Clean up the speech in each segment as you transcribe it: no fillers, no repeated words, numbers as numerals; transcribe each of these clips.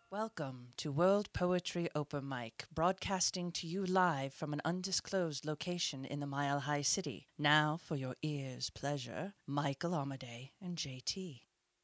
Welcome to World Poetry Open Mic, broadcasting to you live from an undisclosed location in the Mile High City. Now, for your ears' pleasure, Michael Amadei and JT.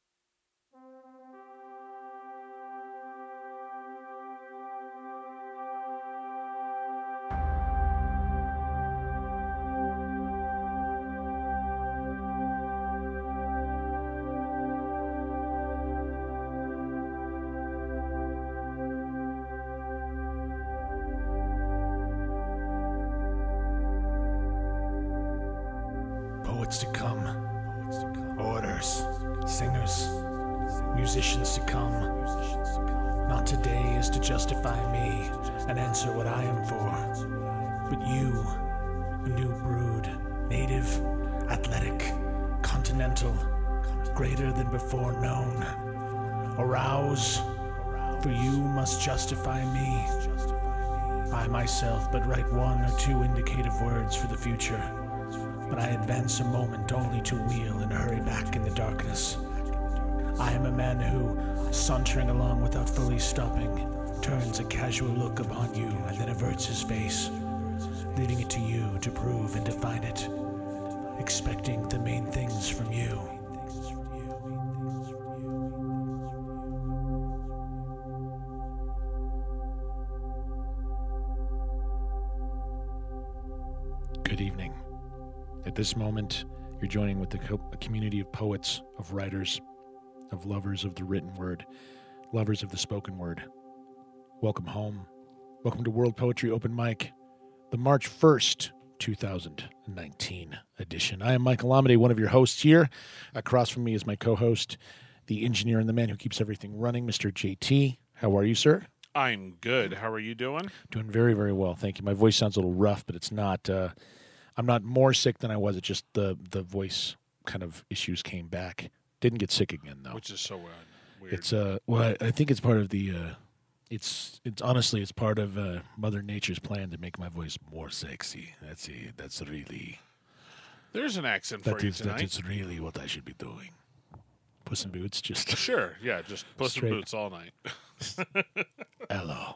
Poets to come, orators, singers, musicians to come. Not today is to justify me and answer what I am for, but you, a new brood, native, athletic, continental, greater than before known. Arouse, for you must justify me. I myself but write one or two indicative words for the future. But I advance a moment only to wheel and hurry back in the darkness. I am a man who, sauntering along without fully stopping, turns a casual look upon you and then averts his face, leaving it to you to prove and define it, expecting the main things from you. Good evening. At this moment, you're joining with a community of poets, of writers, of lovers of the written word, lovers of the spoken word. Welcome home. Welcome to World Poetry Open Mic, the March 1st, 2019 edition. I am Michael Amadei, one of your hosts here. Across from me is my co-host, the engineer and the man who keeps everything running, Mr. JT. How are you, sir? I'm good. How are you doing? Doing very, very well. Thank you. My voice sounds a little rough, but it's not... I'm not more sick than I was. It's just the voice kind of issues came back. Didn't get sick again though. Which is so weird. It's well, I think it's part of the. It's honestly it's part of Mother Nature's plan to make my voice more sexy. That's really. There's an accent for you tonight. That is really what I should be doing. Puss in Boots, just Sure, yeah, just Puss in Straight. Boots all night. hello.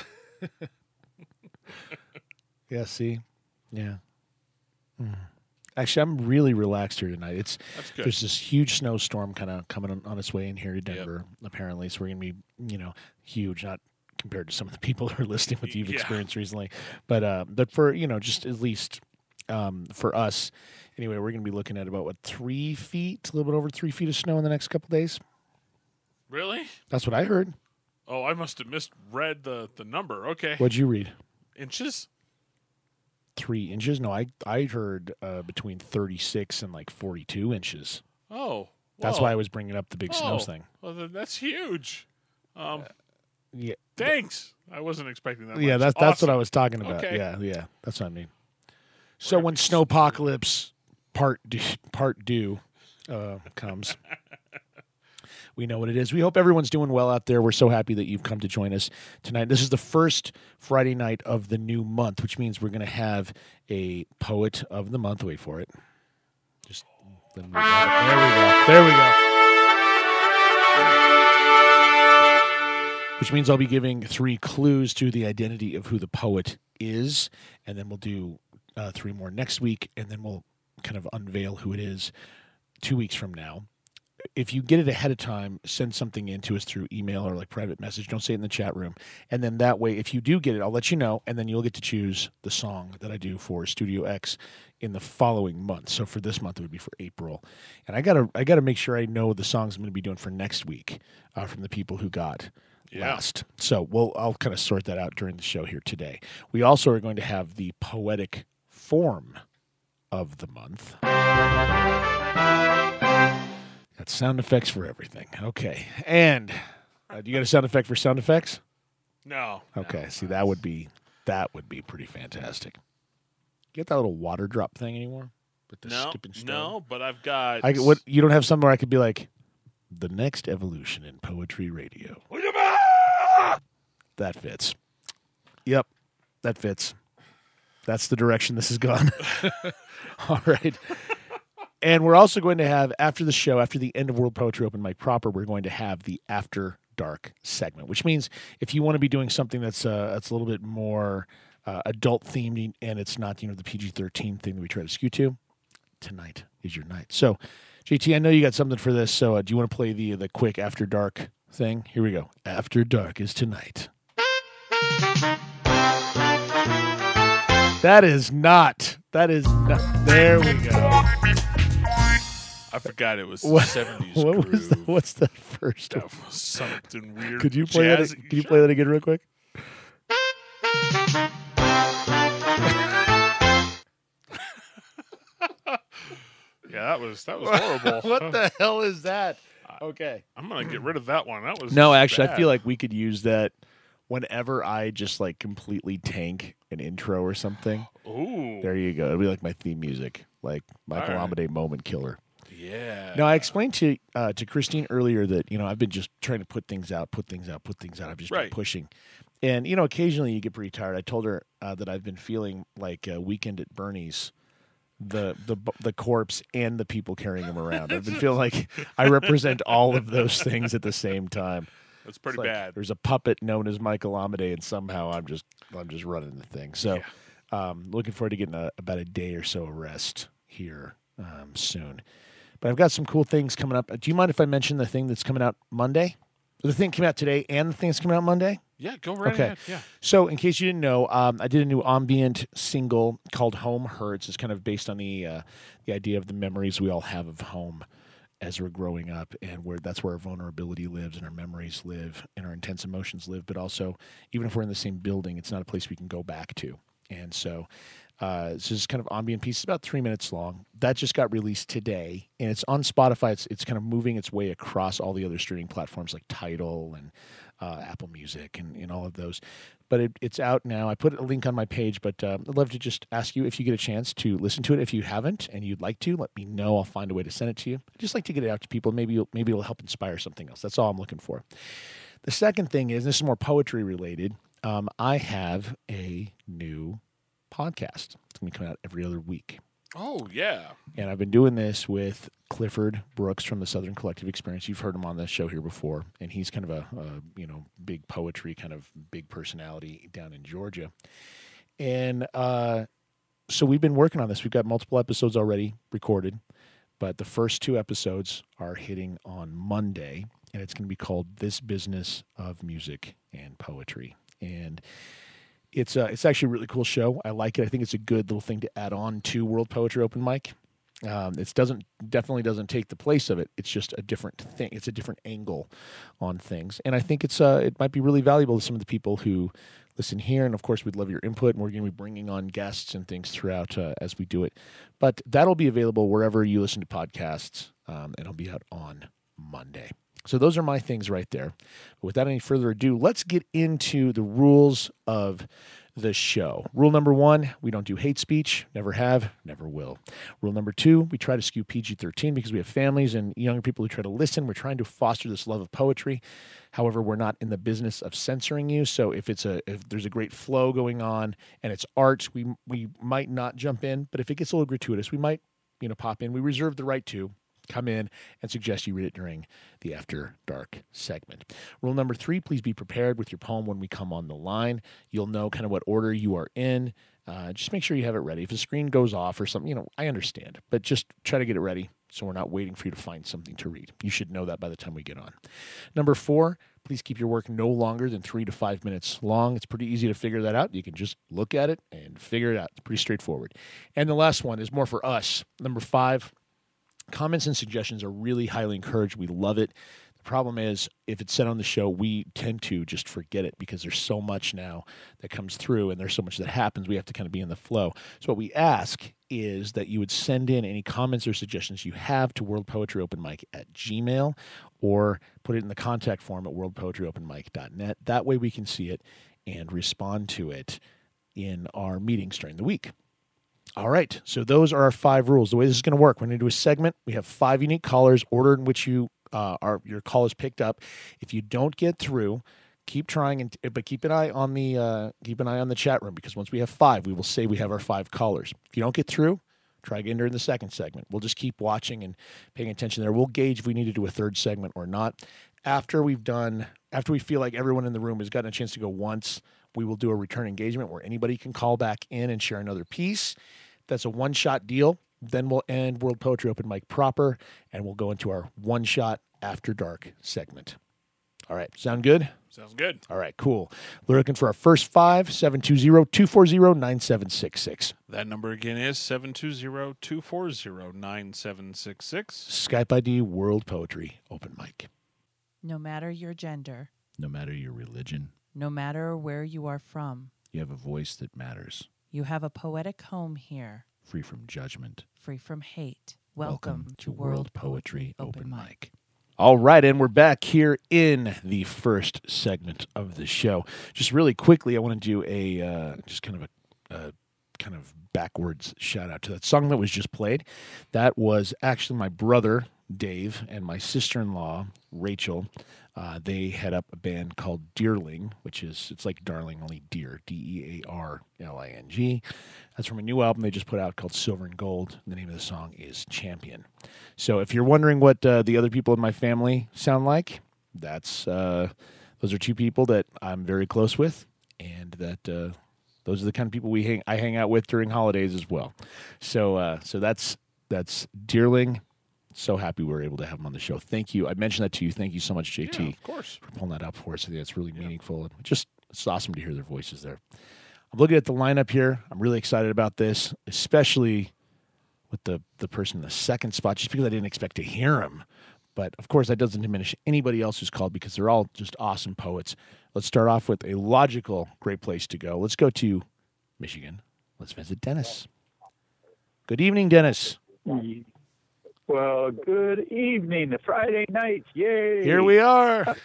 Yeah. See. Yeah. Actually, I'm really relaxed here tonight. That's good. There's this huge snowstorm kind of coming on its way in here to Denver, apparently. So we're going to be, huge, not compared to some of the people who are listening what you've experienced recently. But for, just at least for us, anyway, we're going to be looking at about, 3 feet, a little bit over 3 feet of snow in the next couple days. Really? That's what I heard. Oh, I must have misread the number. Okay. What'd you read? Inches? 3 inches? No, I heard between 36 and 42 inches. Oh. That's why I was bringing up the big snow Oh, thing. Well, then that's huge. Yeah. Thanks. I wasn't expecting that. Yeah, much. that's what I Awesome. was talking about. Okay. Yeah, that's what I mean. So when Snowpocalypse part due comes, we know what it is. We hope everyone's doing well out there. We're so happy that you've come to join us tonight. This is the first Friday night of the new month, which means we're going to have a poet of the month. Wait for it. Just there we go. There we go. Which means I'll be giving 3 clues to the identity of who the poet is, and then we'll do 3 more next week, and then we'll kind of unveil who it is 2 weeks from now. If you get it ahead of time, send something in to us through email or private message. Don't say it in the chat room. And then that way, if you do get it, I'll let you know, and then you'll get to choose the song that I do for Studio X in the following month. So for this month, it would be for April. And I gotta make sure I know the songs I'm going to be doing for next week from the people who got last. So I'll kind of sort that out during the show here today. We also are going to have the poetic form of the month. Got sound effects for everything. Okay. And do you got a sound effect for sound effects? No. Okay. See, that would be pretty fantastic. You get that little water drop thing anymore? With the skipping stone? No, but I've got... You don't have something where I could be like, the next evolution in poetry radio. That fits. Yep, that fits. That's the direction this has gone. All right. And we're also going to have, after the show, after the end of World Poetry Open Mic proper, we're going to have the After Dark segment, which means if you want to be doing something that's a little bit more adult themed and it's not, the PG-13 thing that we try to skew to, tonight is your night. So, JT, I know you got something for this. So, do you want to play the quick After Dark thing? Here we go. After Dark is tonight. That is not. There we go. I forgot it was 70s groove. What's the first That one? was something weird. Could you play that? Can you play that again real quick? Yeah, that was horrible. What the hell is that? Okay. I'm gonna get rid of that one. That was No, actually, bad. I feel like we could use that whenever I just like completely tank an intro or something. Ooh. There you go. It'll be like my theme music, like Michael All right. Amade Moment Killer. Yeah. Now, I explained to Christine earlier that, I've been just trying to put things out. I've just been pushing. And, occasionally you get pretty tired. I told her that I've been feeling like a Weekend at Bernie's, the corpse and the people carrying him around. I've been feeling like I represent all of those things at the same time. That's pretty It's like bad. There's a puppet known as Michael Amade, and somehow I'm just running the thing. So, looking forward to getting about a day or so of rest here soon. But I've got some cool things coming up. Do you mind if I mention the thing that's coming out Monday? The thing came out today and the thing that's coming out Monday? Yeah, go right ahead. Yeah. So, in case you didn't know, I did a new ambient single called Home Hurts. It's kind of based on the idea of the memories we all have of home as we're growing up, and that's where our vulnerability lives and our memories live and our intense emotions live. But also, even if we're in the same building, it's not a place we can go back to. And so, it's just kind of ambient piece. It's about 3 minutes long. That just got released today, and it's on Spotify. It's kind of moving its way across all the other streaming platforms like Tidal and Apple Music and all of those. But it's out now. I put a link on my page, but I'd love to just ask you if you get a chance to listen to it. If you haven't and you'd like to, let me know. I'll find a way to send it to you. I'd just like to get it out to people. Maybe it'll help inspire something else. That's all I'm looking for. The second thing is, this is more poetry related. I have a new podcast. It's going to come out every other week. Oh, yeah. And I've been doing this with Clifford Brooks from the Southern Collective Experience. You've heard him on the show here before, and he's kind of a big poetry, kind of big personality down in Georgia. And so we've been working on this. We've got multiple episodes already recorded, but the first 2 episodes are hitting on Monday, and it's going to be called This Business of Music and Poetry. And it's actually a really cool show. I like it. I think it's a good little thing to add on to World Poetry Open Mic. It definitely doesn't take the place of it. It's just a different thing. It's a different angle on things, and I think it might be really valuable to some of the people who listen here. And of course, we'd love your input. And we're going to be bringing on guests and things throughout as we do it. But that'll be available wherever you listen to podcasts, and it'll be out on Monday. So those are my things right there. But without any further ado, let's get into the rules of the show. Rule number 1, we don't do hate speech. Never have, never will. Rule number 2, we try to skew PG-13 because we have families and younger people who try to listen. We're trying to foster this love of poetry. However, we're not in the business of censoring you. So if there's a great flow going on and it's art, we might not jump in. But if it gets a little gratuitous, we might pop in. We reserve the right to come in and suggest you read it during the After Dark segment. Rule number 3, please be prepared with your poem when we come on the line. You'll know kind of what order you are in. Just make sure you have it ready. If the screen goes off or something, I understand, but just try to get it ready so we're not waiting for you to find something to read. You should know that by the time we get on. Number 4, please keep your work no longer than 3 to 5 minutes long. It's pretty easy to figure that out. You can just look at it and figure it out. It's pretty straightforward. And the last one is more for us. Number 5, comments and suggestions are really highly encouraged. We love it. The problem is, if it's said on the show, we tend to just forget it because there's so much now that comes through and there's so much that happens. We have to kind of be in the flow. So what we ask is that you would send in any comments or suggestions you have to worldpoetryopenmic@gmail.com or put it in the contact form at worldpoetryopenmic.net. That way we can see it and respond to it in our meetings during the week. All right, so those are our 5 rules. The way this is going to work, we're going to do a segment. We have 5 unique callers, order in which your call is picked up. If you don't get through, keep trying, but keep an eye on the chat room, because once we have 5, we will say we have our 5 callers. If you don't get through, try again during the second segment. We'll just keep watching and paying attention there. We'll gauge if we need to do a third segment or not. after we feel like everyone in the room has gotten a chance to go once, we will do a return engagement where anybody can call back in and share another piece. That's a one-shot deal. Then we'll end World Poetry Open Mic proper, and we'll go into our one-shot After Dark segment. All right. Sound good? Sounds good. All right, cool. We're looking for our first 5, 720-240-9766. That number again is 720-240-9766. Skype ID World Poetry Open Mic. No matter your gender, No matter your religion, no matter where you are from, you have a voice that matters, you have a poetic home here, free from judgment. free from hate. Welcome to World Poetry Open Mic. All right, and we're back here in the first segment of the show. Just really quickly, I want to do a kind of backwards shout out to that song that was just played. That was actually my brother Dave and my sister-in-law Rachel. They head up a band called Deerling, it's like darling, only deer, Dearling. That's from a new album they just put out called Silver and Gold. The name of the song is Champion. So if you're wondering what the other people in my family sound like, those are two people that I'm very close with, and that those are the kind of people I hang out with during holidays as well. So that's Deerling. So happy we were able to have him on the show. Thank you. I mentioned that to you. Thank you so much, JT. Yeah, of course. For pulling that up for us. I think that's really meaningful. And it's awesome to hear their voices there. I'm looking at the lineup here. I'm really excited about this, especially with the person in the second spot, just because I didn't expect to hear him. But, of course, that doesn't diminish anybody else who's called because they're all just awesome poets. Let's start off with a logical, great place to go. Let's go to Michigan. Let's visit Dennis. Good evening, Dennis. Well, good evening. The Friday night. Yay. Here we are.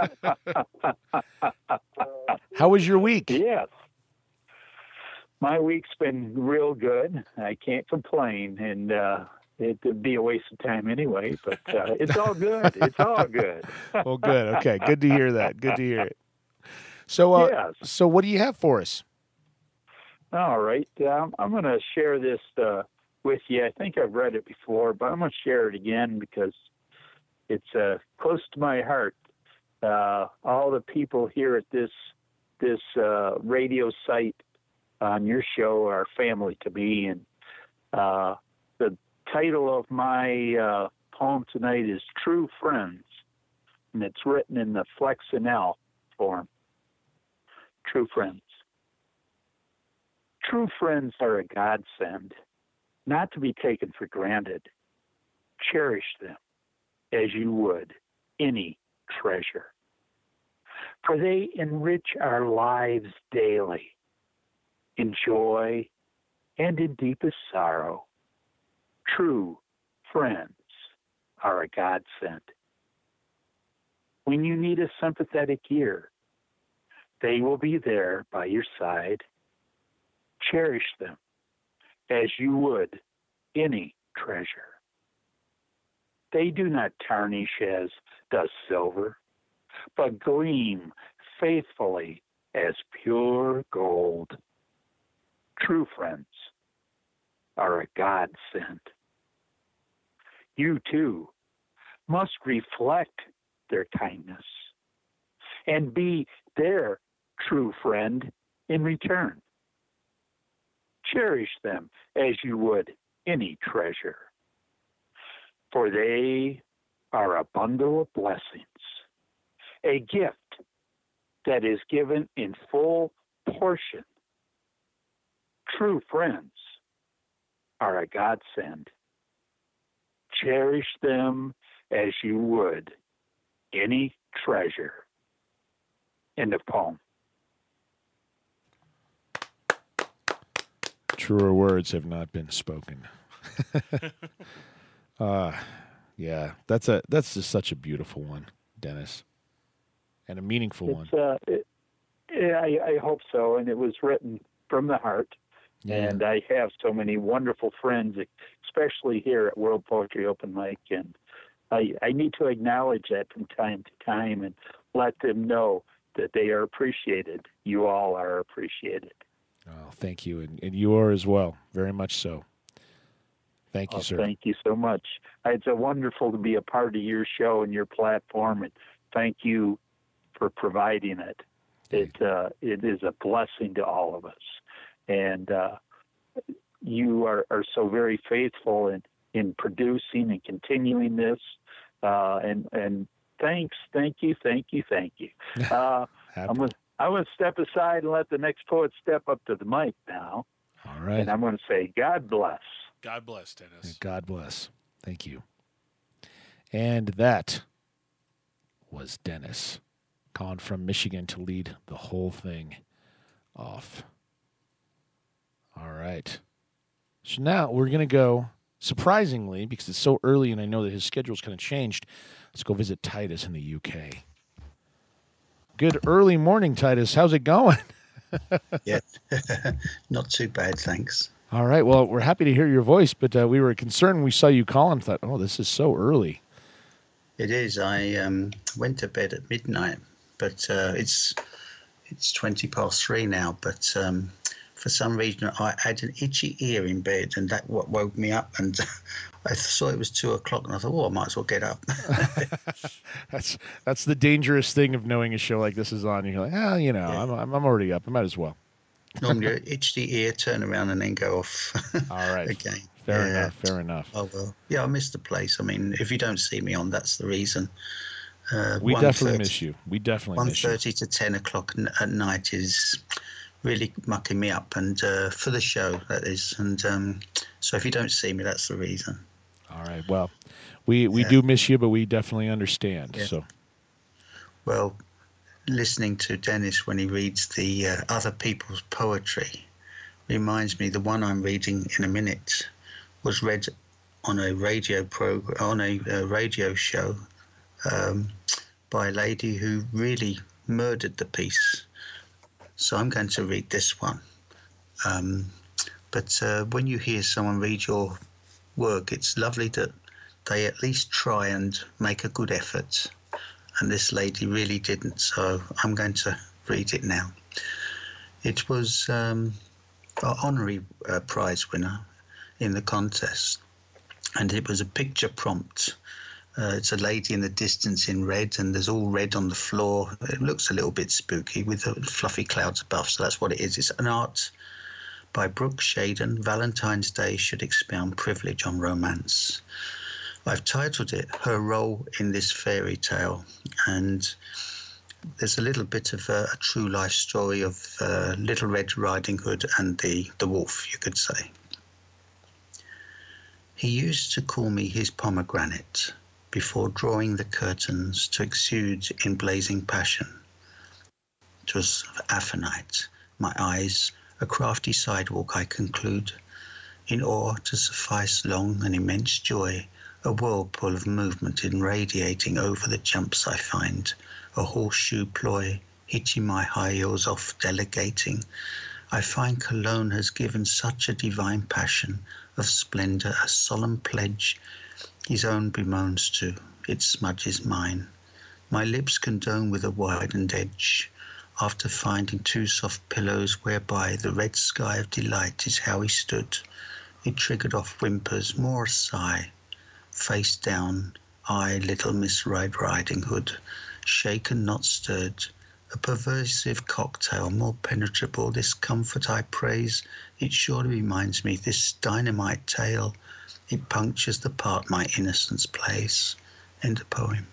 How was your week? Yes. My week's been real good. I can't complain. And it'd be a waste of time anyway, but it's all good. It's all good. Well, good. Okay. Good to hear that. Good to hear it. So, Yes. So what do you have for us? All right. I'm going to share this with you. I think I've read it before, but I'm going to share it again because it's close to my heart. All the people here at this radio site on your show are family to me, and the title of my poem tonight is True Friends, and it's written in the Flexinel form. True Friends. True friends are a godsend, not to be taken for granted. Cherish them as you would any treasure, for they enrich our lives daily, in joy and in deepest sorrow. True friends are a godsend. When you need a sympathetic ear, they will be there by your side. Cherish them as you would any treasure. They do not tarnish as does silver, but gleam faithfully as pure gold. True friends are a godsend. You, too, must reflect their kindness and be their true friend in return. Cherish them as you would any treasure, for they are a bundle of blessings, a gift that is given in full portion. True friends are a godsend. Cherish them as you would any treasure. End of poem. Truer words have not been spoken. Yeah, that's just such a beautiful one, Dennis, and a meaningful one. I hope so, and it was written from the heart. Yeah. And I have so many wonderful friends, especially here at World Poetry Open Mic, and I need to acknowledge that from time to time and let them know that they are appreciated. You all are appreciated. Oh, thank you, and you are as well, very much so. Thank you, sir. Thank you so much. It's wonderful to be a part of your show and your platform and thank you for providing it. It is a blessing to all of us. And you are so very faithful in producing and continuing this. And thank you. I'm going to step aside and let the next poet step up to the mic now. All right. And I'm going to say, God bless. God bless, Dennis. God bless. Thank you. And that was Dennis, calling from Michigan to lead the whole thing off. All right. So now we're going to go, surprisingly, because it's so early and I know that his schedule's kind of changed, let's go visit Titus in the UK. Good early morning, Titus. How's it going? Yeah, not too bad, thanks. All right. Well, we're happy to hear your voice, but we were concerned when we saw you call and thought, oh, this is so early. It is. I went to bed at midnight, but it's 3:20 now. But for some reason, I had an itchy ear in bed, and that what woke me up. And I saw it was 2:00, and I thought, oh, I might as well get up. That's the dangerous thing of knowing a show like this is on. You're like, Yeah. I'm already up. I might as well. Normally, I itch the ear, turn around, and then go off. All right. Again. Fair enough. Oh, well. Yeah, I missed the place. I mean, if you don't see me on, that's the reason. We definitely miss you. We definitely miss you. 1:30 to 10:00 at night is really mucking me up, and for the show, that is. And so if you don't see me, that's the reason. All right. Well, we do miss you, but we definitely understand. Yeah. So, well, listening to Dennis when he reads the other people's poetry reminds me the one I'm reading in a minute was read on a radio radio show by a lady who really murdered the piece. So I'm going to read this one. But when you hear someone read your work, it's lovely that they at least try and make a good effort. And this lady really didn't, so I'm going to read it now. It was an honorary prize winner in the contest, and it was a picture prompt. It's a lady in the distance in red, and there's all red on the floor. It looks a little bit spooky with the fluffy clouds above, so that's what it is. It's an art by Brooke Shaden. Valentine's Day should expound privilege on romance. I've titled it Her Role in This Fairy Tale, and there's a little bit of a true life story of Little Red Riding Hood and the wolf, you could say. He used to call me his pomegranate before drawing the curtains to exude in blazing passion. 'Twas aconite, my eyes, a crafty sidewalk I conclude, in awe to suffice long and immense joy, a whirlpool of movement irradiating over the jumps I find, a horseshoe ploy, hitching my high heels off, delegating. I find Cologne has given such a divine passion of splendor, a solemn pledge his own bemoans to, its smudge is mine. My lips condone with a widened edge, after finding two soft pillows whereby the red sky of delight is how he stood. It triggered off whimpers, more a sigh. Face down, I, little Miss Red Riding Hood, shaken, not stirred, a pervasive cocktail, more penetrable, this comfort I praise, it surely reminds me, this dynamite tale, it punctures the part my innocence plays. End of poem.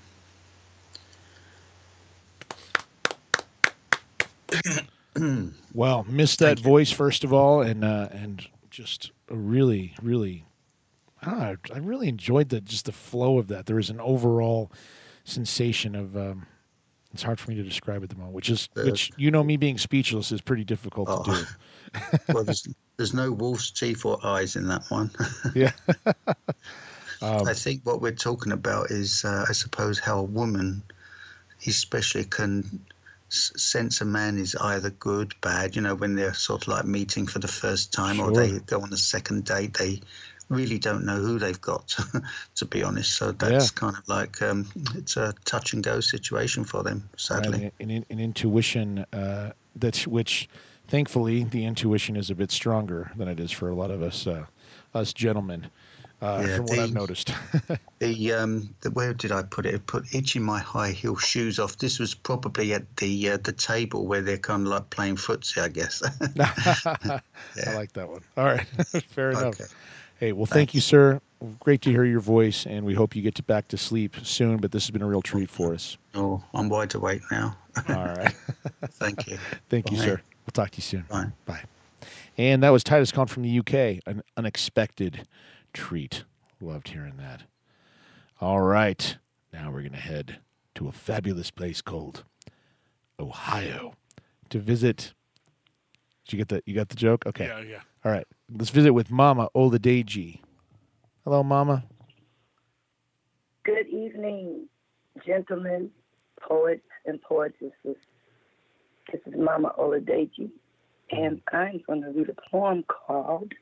Well, missed that voice, first of all, and just a really, really, I really enjoyed the flow of that. There is an overall sensation of, it's hard for me to describe at the moment, which me being speechless is pretty difficult to do. Well, there's no wolf's teeth or eyes in that one. Yeah. I think what we're talking about is, I suppose, how a woman especially can sense a man is either good, bad, when they're sort of like meeting for the first time, Sure. or they go on a second date. They really don't know who they've got, to be honest. So that's kind of like, it's a touch and go situation for them, sadly. Right. An intuition, which thankfully the intuition is a bit stronger than it is for a lot of us gentlemen. from what I've noticed. The where did I put it? I put itching my high heel shoes off. This was probably at the table where they're kind of like playing footsie, I guess. I like that one. All right, fair enough. Okay. Hey, well, thank you, sir. Great to hear your voice, and we hope you get back to sleep soon. But this has been a real treat for us. Oh, I'm wide awake now. All right. Thank you. Thank you, Bye. sir. We'll talk to you soon. Bye. Bye. And that was Titus Kahn from the UK. An unexpected treat. Loved hearing that. All right. Now we're going to head to a fabulous place called Ohio to visit. Did you get that? You got the joke? Okay. Yeah. All right. Let's visit with Mama Oladeji. Hello, Mama. Good evening, gentlemen, poets, and poetesses. This is Mama Oladeji, and I'm going to read a poem called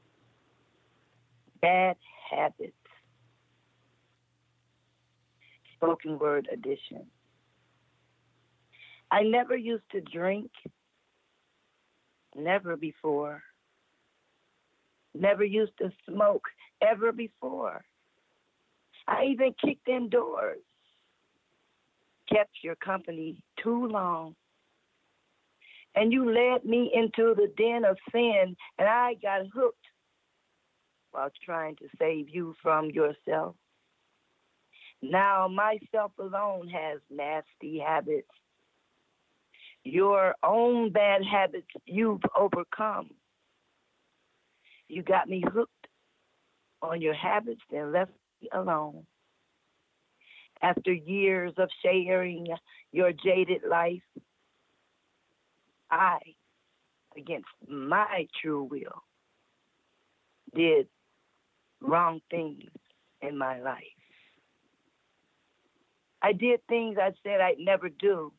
Bad Habits, spoken word edition. I never used to drink, never before. Never used to smoke, ever before. I even kicked indoors. Kept your company too long. And you led me into the den of sin, and I got hooked while trying to save you from yourself. Now myself alone has nasty habits. Your own bad habits you've overcome. You got me hooked on your habits and left me alone. After years of sharing your jaded life, I, against my true will, did wrong things in my life. I did things I said I'd never do.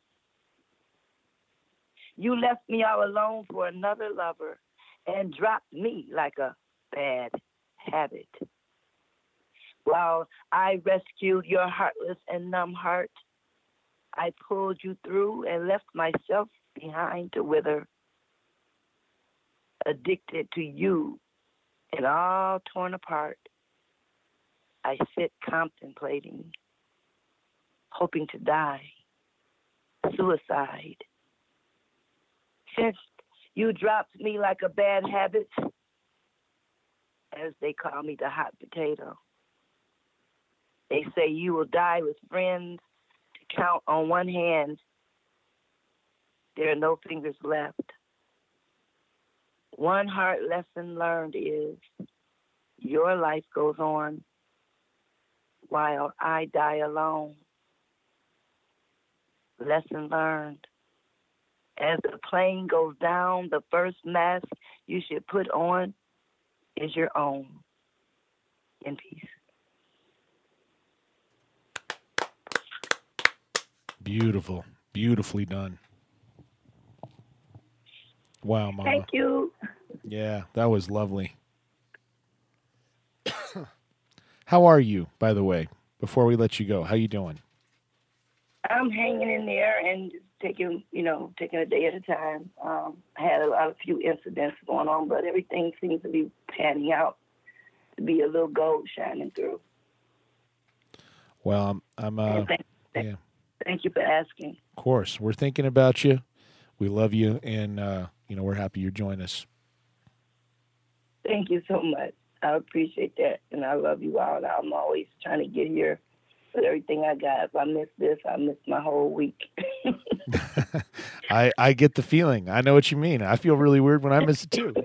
You left me all alone for another lover and dropped me like a bad habit. While I rescued your heartless and numb heart, I pulled you through and left myself behind to wither. Addicted to you and all torn apart, I sit contemplating, hoping to die, suicide. Since you dropped me like a bad habit, as they call me, the hot potato. They say you will die with friends to count on one hand. There are no fingers left. One hard lesson learned is your life goes on while I die alone. Lesson learned. As the plane goes down, the first mask you should put on is your own. In peace. Beautiful. Beautifully done. Wow, Mama. Thank you. Yeah, that was lovely. How are you, by the way, before we let you go? How you doing? I'm hanging in there and just taking a day at a time. I had a few incidents going on, but everything seems to be panning out to be a little gold shining through. Well, Thank you for asking. Of course. We're thinking about you. We love you, and, we're happy you're joining us. Thank you so much. I appreciate that, and I love you all. I'm always trying to get here with everything I got. If I miss this, I miss my whole week. I get the feeling. I know what you mean. I feel really weird when I miss it, too.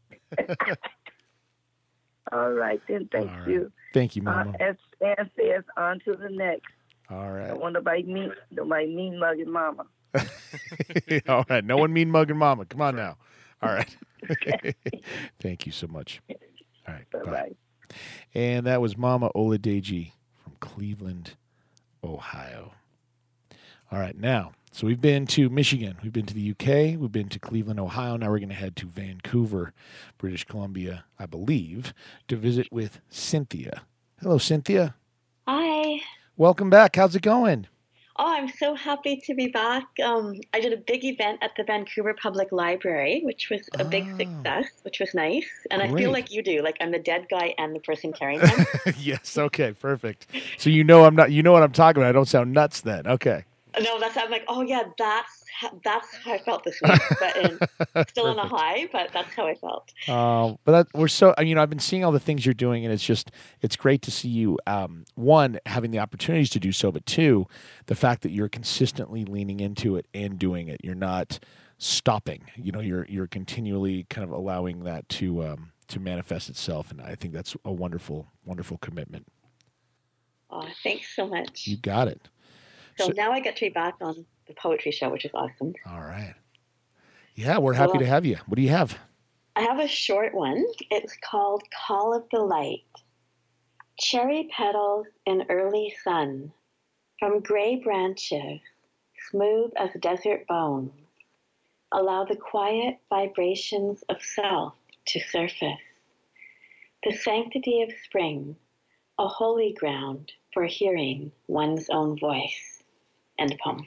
All right, then. Thank you. Thank you, Mama. As Stan says, on to the next. All right. Don't want nobody mean mugging Mama. All right. No one mean mugging Mama. Come on now. All right. Thank you so much. All right. Bye-bye. And that was Mama Oladeji from Cleveland, Ohio. All right. Now, so we've been to Michigan. We've been to the UK. We've been to Cleveland, Ohio. Now we're going to head to Vancouver, British Columbia, I believe, to visit with Cynthia. Hello, Cynthia. Hi. Welcome back. How's it going? Oh, I'm so happy to be back. I did a big event at the Vancouver Public Library, which was a big success, which was nice. And I feel Great. like you do. Like I'm the dead guy and the person carrying him. Yes. Okay. Perfect. So you know I'm not. You know what I'm talking about. I don't sound nuts then. Okay. No, I'm like, oh yeah, that's how I felt this week, but still on a Perfect. high, but that's how I felt. We're so, I've been seeing all the things you're doing, and it's great to see you. One, having the opportunities to do so, but two, the fact that you're consistently leaning into it and doing it. You're not stopping. You're continually kind of allowing that to manifest itself, and I think that's a wonderful, wonderful commitment. Oh, thanks so much. You got it. So now I get to be back on the poetry show, which is awesome. All right. Yeah, we're happy to have you. What do you have? I have a short one. It's called Call of the Light. Cherry petals in early sun, from gray branches, smooth as desert bones, allow the quiet vibrations of self to surface. The sanctity of spring, a holy ground for hearing one's own voice. End poem.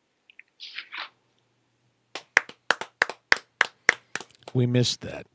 We missed that.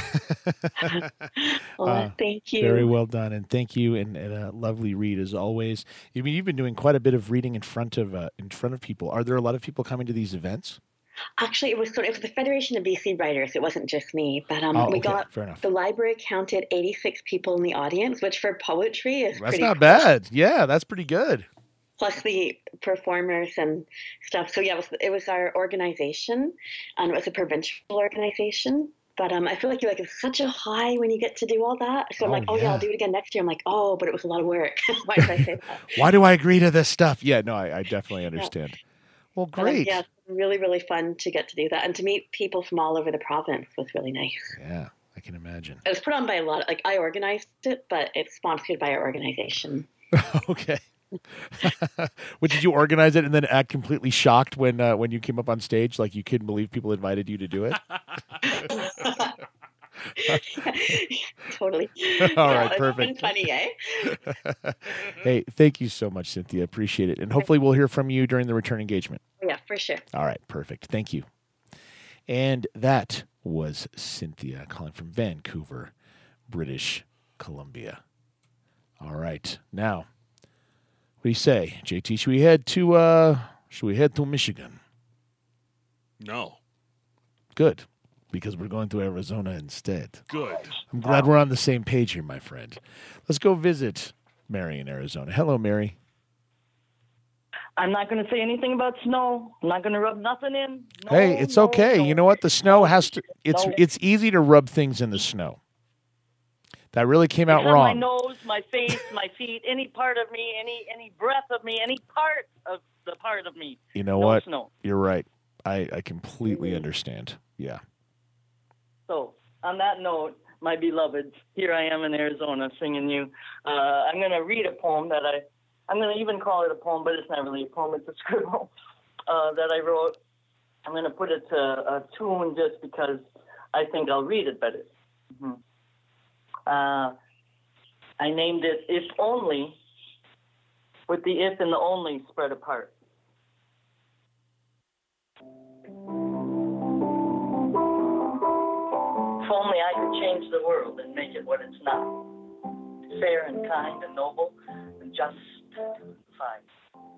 Well, thank you. Very well done, and thank you, and a lovely read as always. I mean, you've been doing quite a bit of reading in front of people. Are there a lot of people coming to these events? Actually, it was the Federation of BC Writers. It wasn't just me, but we got fair enough. The library counted 86 people in the audience, which for poetry is That's pretty not cool. bad. Yeah, that's pretty good. Plus the performers and stuff. So yeah, it was our organization, and it was a provincial organization. But I feel like it's such a high when you get to do all that. So I'm like, yeah, I'll do it again next year. I'm like, but it was a lot of work. Why did I say that? Why do I agree to this stuff? Yeah, no, I definitely understand. Yeah. Well, great. Yeah, really, really fun to get to do that. And to meet people from all over the province was really nice. Yeah, I can imagine. It was put on by a lot I organized it, but it's sponsored by our organization. Okay. Did you organize it and then act completely shocked when you came up on stage, like you couldn't believe people invited you to do it? Totally. All right, perfect. It's been funny, eh? Hey, thank you so much, Cynthia. Appreciate it. And hopefully we'll hear from you during the return engagement. Yeah, for sure. All right, perfect. Thank you. And that was Cynthia calling from Vancouver, British Columbia. All right. Now, what do you say, JT? Should we head to Michigan? No. Good, because we're going to Arizona instead. Good. I'm glad we're on the same page here, my friend. Let's go visit Mary in Arizona. Hello, Mary. I'm not going to say anything about snow. I'm not going to rub nothing in. Hey, it's okay. You know what? The snow has to. It's easy to rub things in the snow. That really came out wrong. My nose, my face, my feet, any part of me, any breath of me, any part of the part of me. You know what? Snow. You're right. I completely understand. Yeah. So, on that note, my beloveds, here I am in Arizona singing you. I'm going to read a poem that I'm going to even call it a poem, but it's not really a poem. It's a scribble that I wrote. I'm going to put it to a tune just because I think I'll read it better. Mm-hmm. I named it If Only, with the if and the only spread apart. If only I could change the world and make it what it's not. Fair and kind and noble and just fine.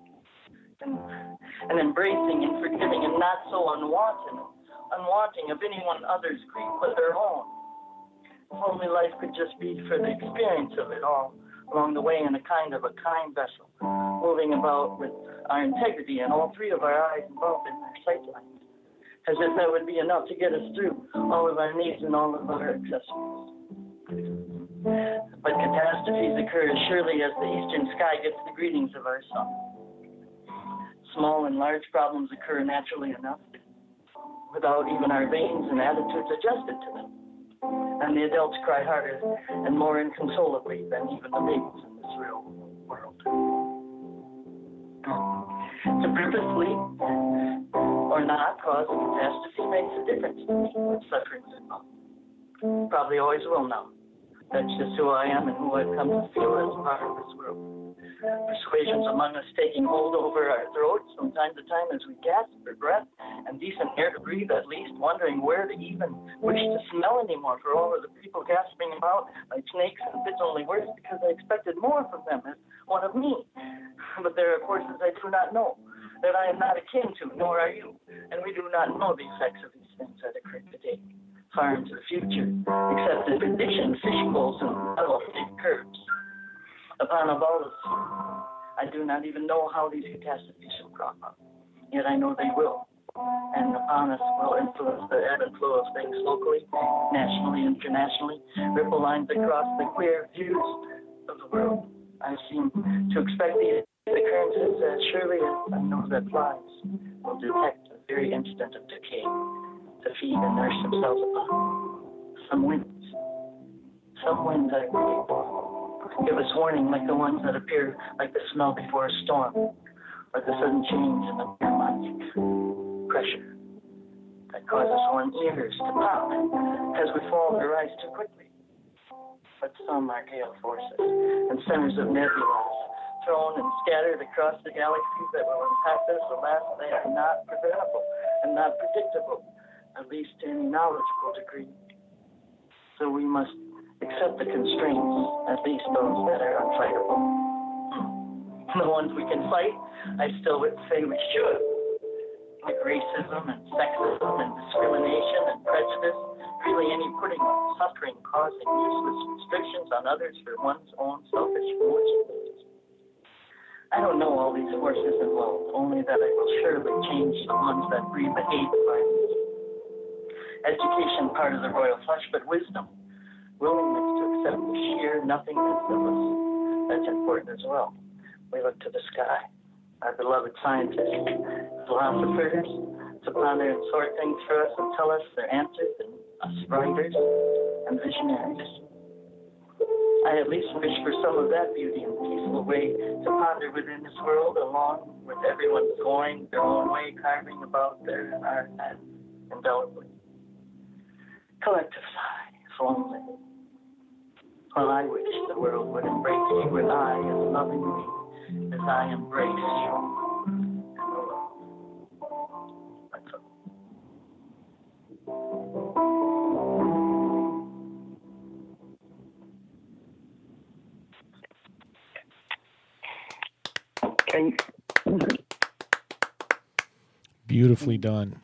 And embracing and forgiving and not so unwanting of anyone other's grief but their own. If only life could just be for the experience of it all along the way in a kind vessel, moving about with our integrity and all three of our eyes involved in our sight lines, as if that would be enough to get us through all of our needs and all of our accessories. But catastrophes occur as surely as the eastern sky gets the greetings of our sun. Small and large problems occur naturally enough, without even our veins and attitudes adjusted to them. And the adults cry harder and more inconsolably than even the babies in this real world. To purposely or not cause a catastrophe makes a difference to me with sufferings involved. Probably always will now. That's just who I am and who I've come to feel as part of this world. Persuasions among us taking hold over our throats from time to time as we gasp for breath and decent air to breathe at least, wondering where to even wish to smell anymore for all of the people gasping about like snakes, and it's only worse because I expected more from them as one of me. But there are forces I do not know, that I am not akin to, nor are you, and we do not know the effects of these things that occur today, far into the future, except as conditioned fishing bowls and metal-shaped curves. Upon all of us, I do not even know how these catastrophes will crop up, yet I know they will. And upon us will influence the ebb and flow of things locally, nationally, internationally, ripple lines across the queer views of the world. I seem to expect these occurrences as surely as I know that flies will detect the very instant of decay to feed and nurse themselves upon. Some winds I really give us warning like the ones that appear like the smell before a storm, or the sudden change in the harmonic pressure that causes one's ears to pop as we fall or rise too quickly. But some are gale forces and centers of nebulas thrown and scattered across the galaxies that will impact us. Alas, they are not preventable and not predictable, at least to any knowledgeable degree. So we must accept the constraints, at least those that are unfightable. The ones we can fight, I still would say we should. Like racism and sexism and discrimination and prejudice, really any putting of suffering, causing useless restrictions on others for one's own selfish fortunes. I don't know all these forces involved, only that I will surely change the ones that breed the hate and violence. Education part of the royal flush, but wisdom, willingness to accept the sheer nothingness of us, that's important as well. We look to the sky, our beloved scientists, philosophers, to ponder and sort things for us and tell us their answers, and us writers and visionaries. I at least wish for some of that beauty and peaceful way to ponder within this world, along with everyone going their own way, carving about their art and indelibly. Collective sigh, if only. Well, I wish the world would embrace you and I as lovingly as I embrace you. That's all. Beautifully done.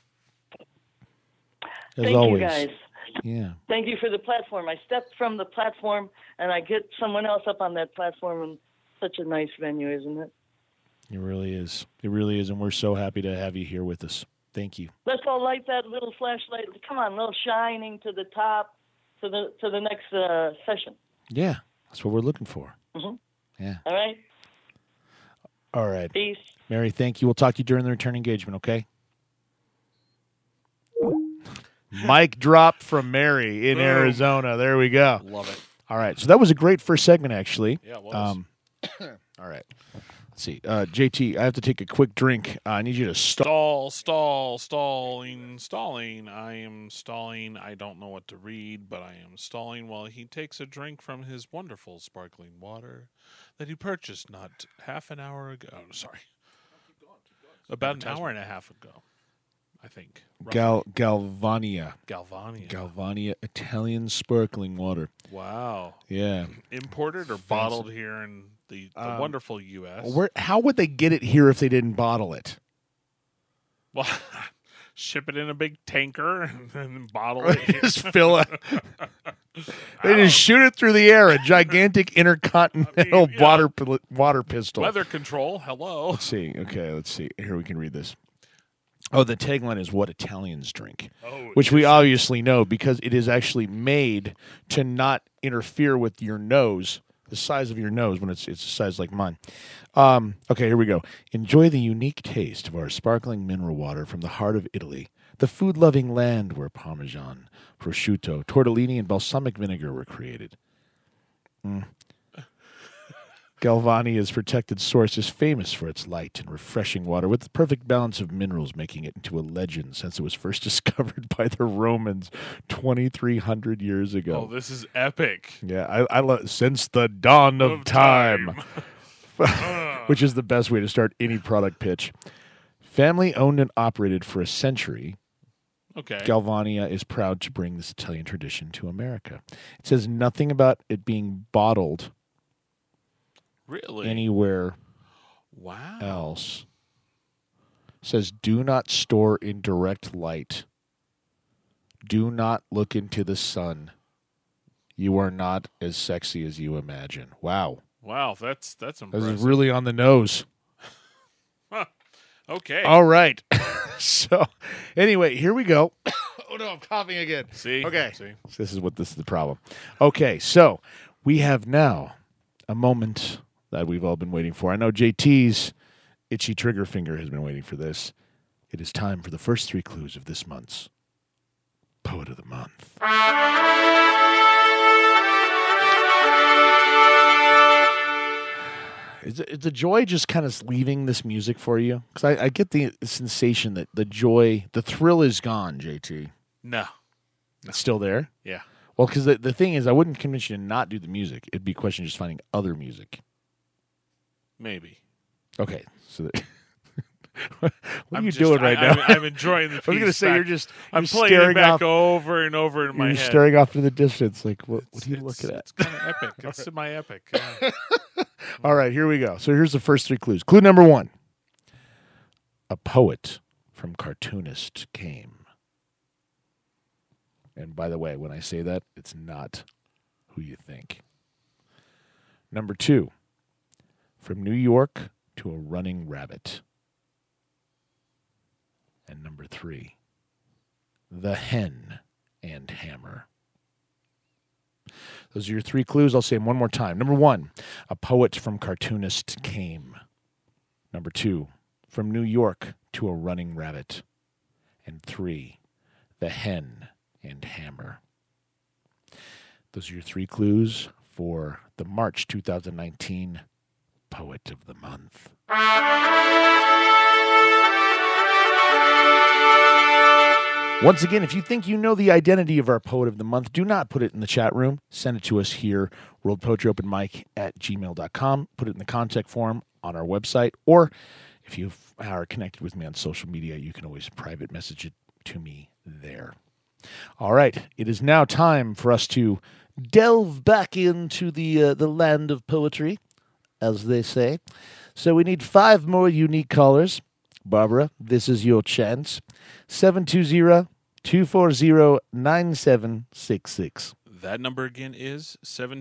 As Thank always. you, guys. Yeah. Thank you for the platform. I stepped from the platform, and I get someone else up on that platform, and such a nice venue, isn't it? It really is. It really is, and we're so happy to have you here with us. Thank you. Let's all light that little flashlight. Come on, a little shining to the top, to the next session. Yeah, that's what we're looking for. Mm-hmm. Yeah. All right. All right. Peace. Mary, thank you. We'll talk to you during the return engagement, okay? Mic drop from Mary in Arizona. There we go. Love it. All right. So that was a great first segment, actually. Yeah, it was. All right. Let's see. JT, I have to take a quick drink. I need you to stalling. I am stalling. I don't know what to read, but I am stalling while he takes a drink from his wonderful sparkling water that he purchased not half an hour ago. Oh, sorry. About an hour and a half ago, I think. Galvania. Galvania Italian sparkling water. Wow. Yeah. Imported or bottled here in the wonderful U.S.? How would they get it here if they didn't bottle it? Well, ship it in a big tanker and then bottle it. Just fill it. They just shoot it through the air, a gigantic intercontinental water pistol. Weather control, hello. Let's see. Okay, let's see. Here, we can read this. Oh, the tagline is what Italians drink, which we obviously know because it is actually made to not interfere with your nose, the size of your nose when it's a size like mine. Okay, here we go. Enjoy the unique taste of our sparkling mineral water from the heart of Italy, the food-loving land where Parmesan, prosciutto, tortellini, and balsamic vinegar were created. Galvania's protected source is famous for its light and refreshing water with the perfect balance of minerals, making it into a legend since it was first discovered by the Romans 2,300 years ago. Oh, this is epic. Yeah, I love since the dawn of time. Which is the best way to start any product pitch. Family owned and operated for a century, Okay. Galvania is proud to bring this Italian tradition to America. It says nothing about it being bottled Really? anywhere Wow. else. It says do not store in direct light. Do not look into the sun. You are not as sexy as you imagine. Wow. Wow, that's This impressive. is really on the nose. Huh. Okay. All right. So, anyway, here we go. Oh, no, I'm coughing again. See? Okay. See? This is the problem. Okay, so we have now a moment that we've all been waiting for. I know JT's itchy trigger finger has been waiting for this. It is time for the first 3 clues of this month's Poet of the Month. Is the joy just kind of leaving this music for you? Because I get the sensation that the joy, the thrill is gone, JT. No. It's still there? Yeah. Well, because the thing is, I wouldn't convince you to not do the music. It'd be a question of just finding other music. Maybe. Okay. So what are I'm you just- doing right I- now? I'm enjoying the I was going to piece say, back. you're I'm playing staring it back off, over and over in my you're head. staring off to the distance. Like, what are you looking at? It's kind of epic. It's semi-epic. Yeah. All right, here we go. So here's the first 3 clues. Clue number 1. A poet from cartoonist came. And by the way, when I say that, it's not who you think. Number 2. From New York to a running rabbit. And number 3. The hen and hammer. Those are your 3 clues. I'll say them one more time. Number 1, a poet from cartoonist came. Number 2, from New York to a running rabbit. And 3, the hen and hammer. Those are your 3 clues for the March 2019 Poet of the Month. Once again, if you think you know the identity of our Poet of the Month, do not put it in the chat room. Send it to us here, worldpoetryopenmic@gmail.com. Put it in the contact form on our website. Or if you are connected with me on social media, you can always private message it to me there. All right. It is now time for us to delve back into the land of poetry, as they say. So we need 5 more unique callers. Barbara, this is your chance. 720-240-9766. That number again is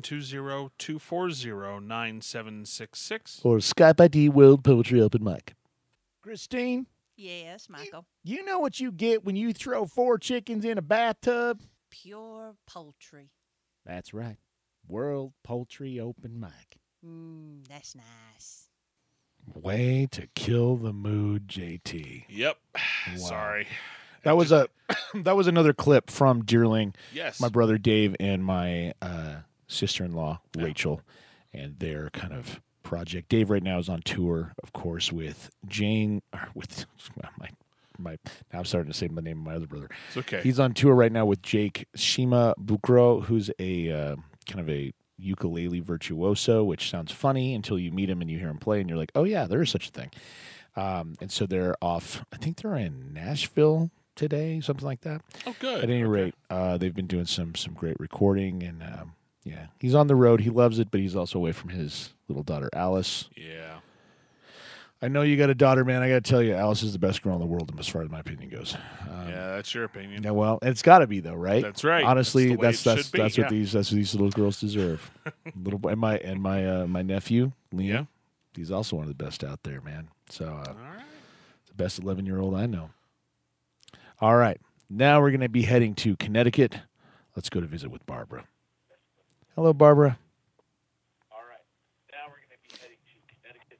720-240-9766. Or Skype ID World Poetry Open Mic. Christine, Yes, Michael. you know what you get when you throw 4 chickens in a bathtub? Pure poultry. That's right. World Poultry Open Mic. That's nice. Way to kill the mood, JT. Yep. Sorry. That was another clip from Deerling. Yes. My brother Dave and my sister-in-law Rachel, and their kind of project. Dave right now is on tour, of course, with Jane. With my. Now I'm starting to say the name of my other brother. It's okay. He's on tour right now with Jake Shima Bukro, who's a kind of a ukulele virtuoso, which sounds funny until you meet him and you hear him play, and you're like, oh yeah, there is such a thing. And so they're off. I think they're in Nashville today, something like that. Oh, good. At any rate, they've been doing some great recording, and yeah, he's on the road. He loves it, but he's also away from his little daughter Alice. Yeah. I know you got a daughter, man. I got to tell you, Alice is the best girl in the world, as far as my opinion goes. Yeah, that's your opinion. Yeah, well, it's got to be though, right? That's right. Honestly, That's the way it should be, what yeah. these little girls deserve. Little boy, and my nephew Liam, Yeah. he's also one of the best out there, man. So All right. the best 11-year-old I know. All right, now we're going to be heading to Connecticut. Let's go to visit with Barbara. Hello, Barbara. All right. Now we're going to be heading to Connecticut.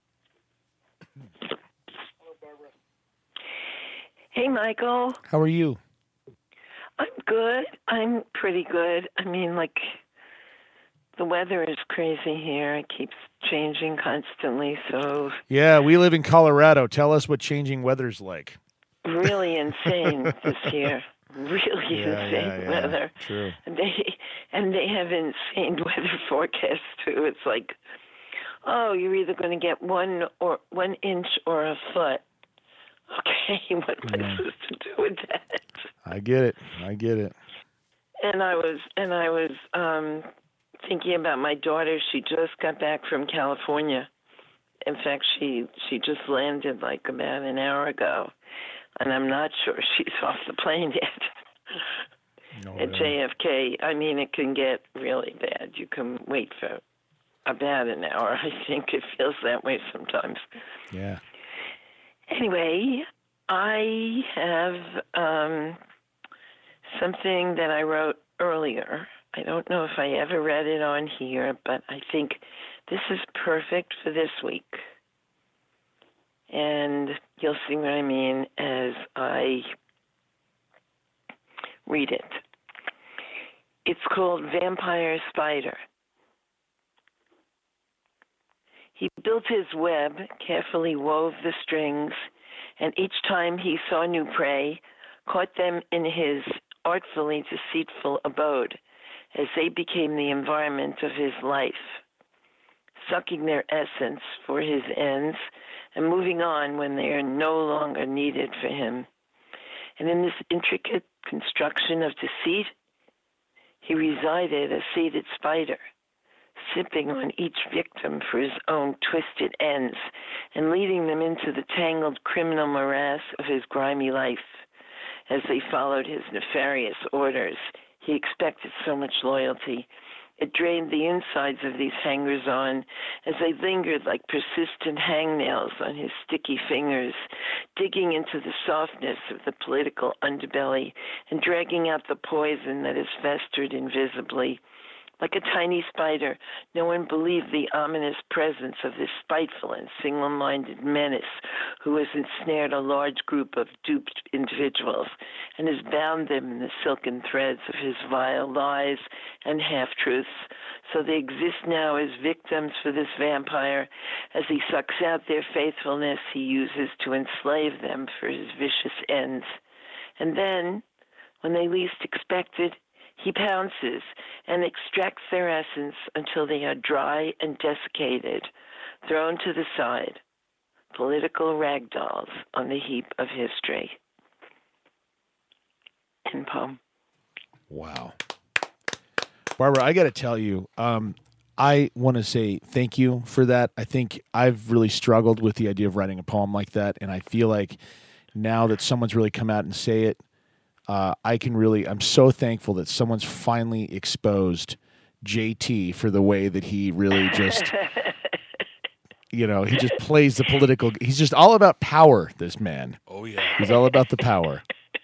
Hello, Barbara. Hey, Michael. How are you? I'm good. I'm pretty good. I mean, like, the weather is crazy here. It keeps changing constantly, so Yeah, we live in Colorado. Tell us what changing weather's like. really insane this year. Really insane weather. True. And they have insane weather forecasts too. It's like, oh, you're either going to get 1 inch or a foot. Okay, what am I supposed to do with that? I get it. And I was thinking about my daughter. She just got back from California. In fact, she just landed like about an hour ago, and I'm not sure she's off the plane yet. At JFK, I mean, it can get really bad. You can wait for about an hour. I think it feels that way sometimes. Yeah. Anyway, I have something that I wrote earlier. I don't know if I ever read it on here, but I think this is perfect for this week. And you'll see what I mean as I read it. It's called Vampire Spider. He built his web, carefully wove the strings, and each time he saw new prey, caught them in his artfully deceitful abode as they became the environment of his life, sucking their essence for his ends and moving on when they are no longer needed for him. And in this intricate construction of deceit, he resided a sated spider, sipping on each victim for his own twisted ends and leading them into the tangled criminal morass of his grimy life. As they followed his nefarious orders, he expected so much loyalty. It drained the insides of these hangers-on as they lingered like persistent hangnails on his sticky fingers, digging into the softness of the political underbelly and dragging out the poison that has festered invisibly. Like a tiny spider, no one believed the ominous presence of this spiteful and single-minded menace who has ensnared a large group of duped individuals and has bound them in the silken threads of his vile lies and half-truths. So they exist now as victims for this vampire. As he sucks out their faithfulness, he uses to enslave them for his vicious ends. And then, when they least expect it, he pounces and extracts their essence until they are dry and desiccated, thrown to the side, political ragdolls on the heap of history. End poem. Wow. Barbara, I got to tell you, I want to say thank you for that. I think I've really struggled with the idea of writing a poem like that, and I feel like now that someone's really come out and say it, I'm so thankful that someone's finally exposed JT for the way that he really just, he just plays the political. He's just all about power, this man. Oh, yeah. He's all about the power.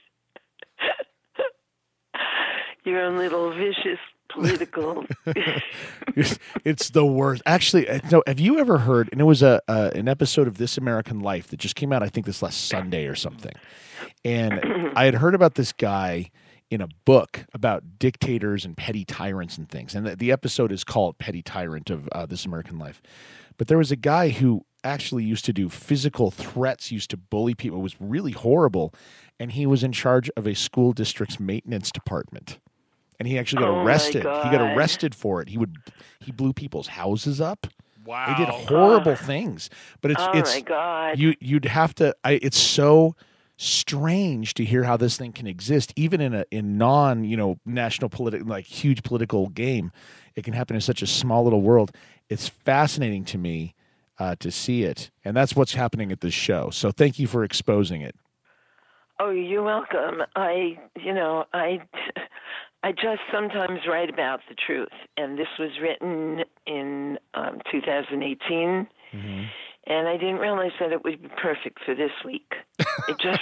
Your own little vicious political. It's the worst. Actually, no, have you ever heard, and it was an episode of This American Life that just came out, I think this last Sunday or something. And I had heard about this guy in a book about dictators and petty tyrants and things. And the episode is called Petty Tyrant of This American Life. But there was a guy who actually used to do physical threats, used to bully people. It was really horrible. And he was in charge of a school district's maintenance department. And he actually got arrested. He got arrested for it. He blew people's houses up. Wow. He did horrible things. But it's my God. You'd have to it's so strange to hear how this thing can exist, even in non national political, like huge political game. It can happen in such a small little world. It's fascinating to me to see it, and that's what's happening at this show. So thank you for exposing it. Oh, you're welcome. I just sometimes write about the truth, and this was written in 2018. Mm-hmm. And I didn't realize that it would be perfect for this week. It just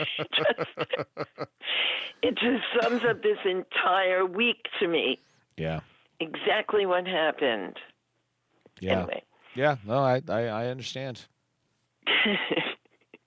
sums up this entire week to me. Yeah. Exactly what happened. Yeah. Anyway. Yeah. No, I understand.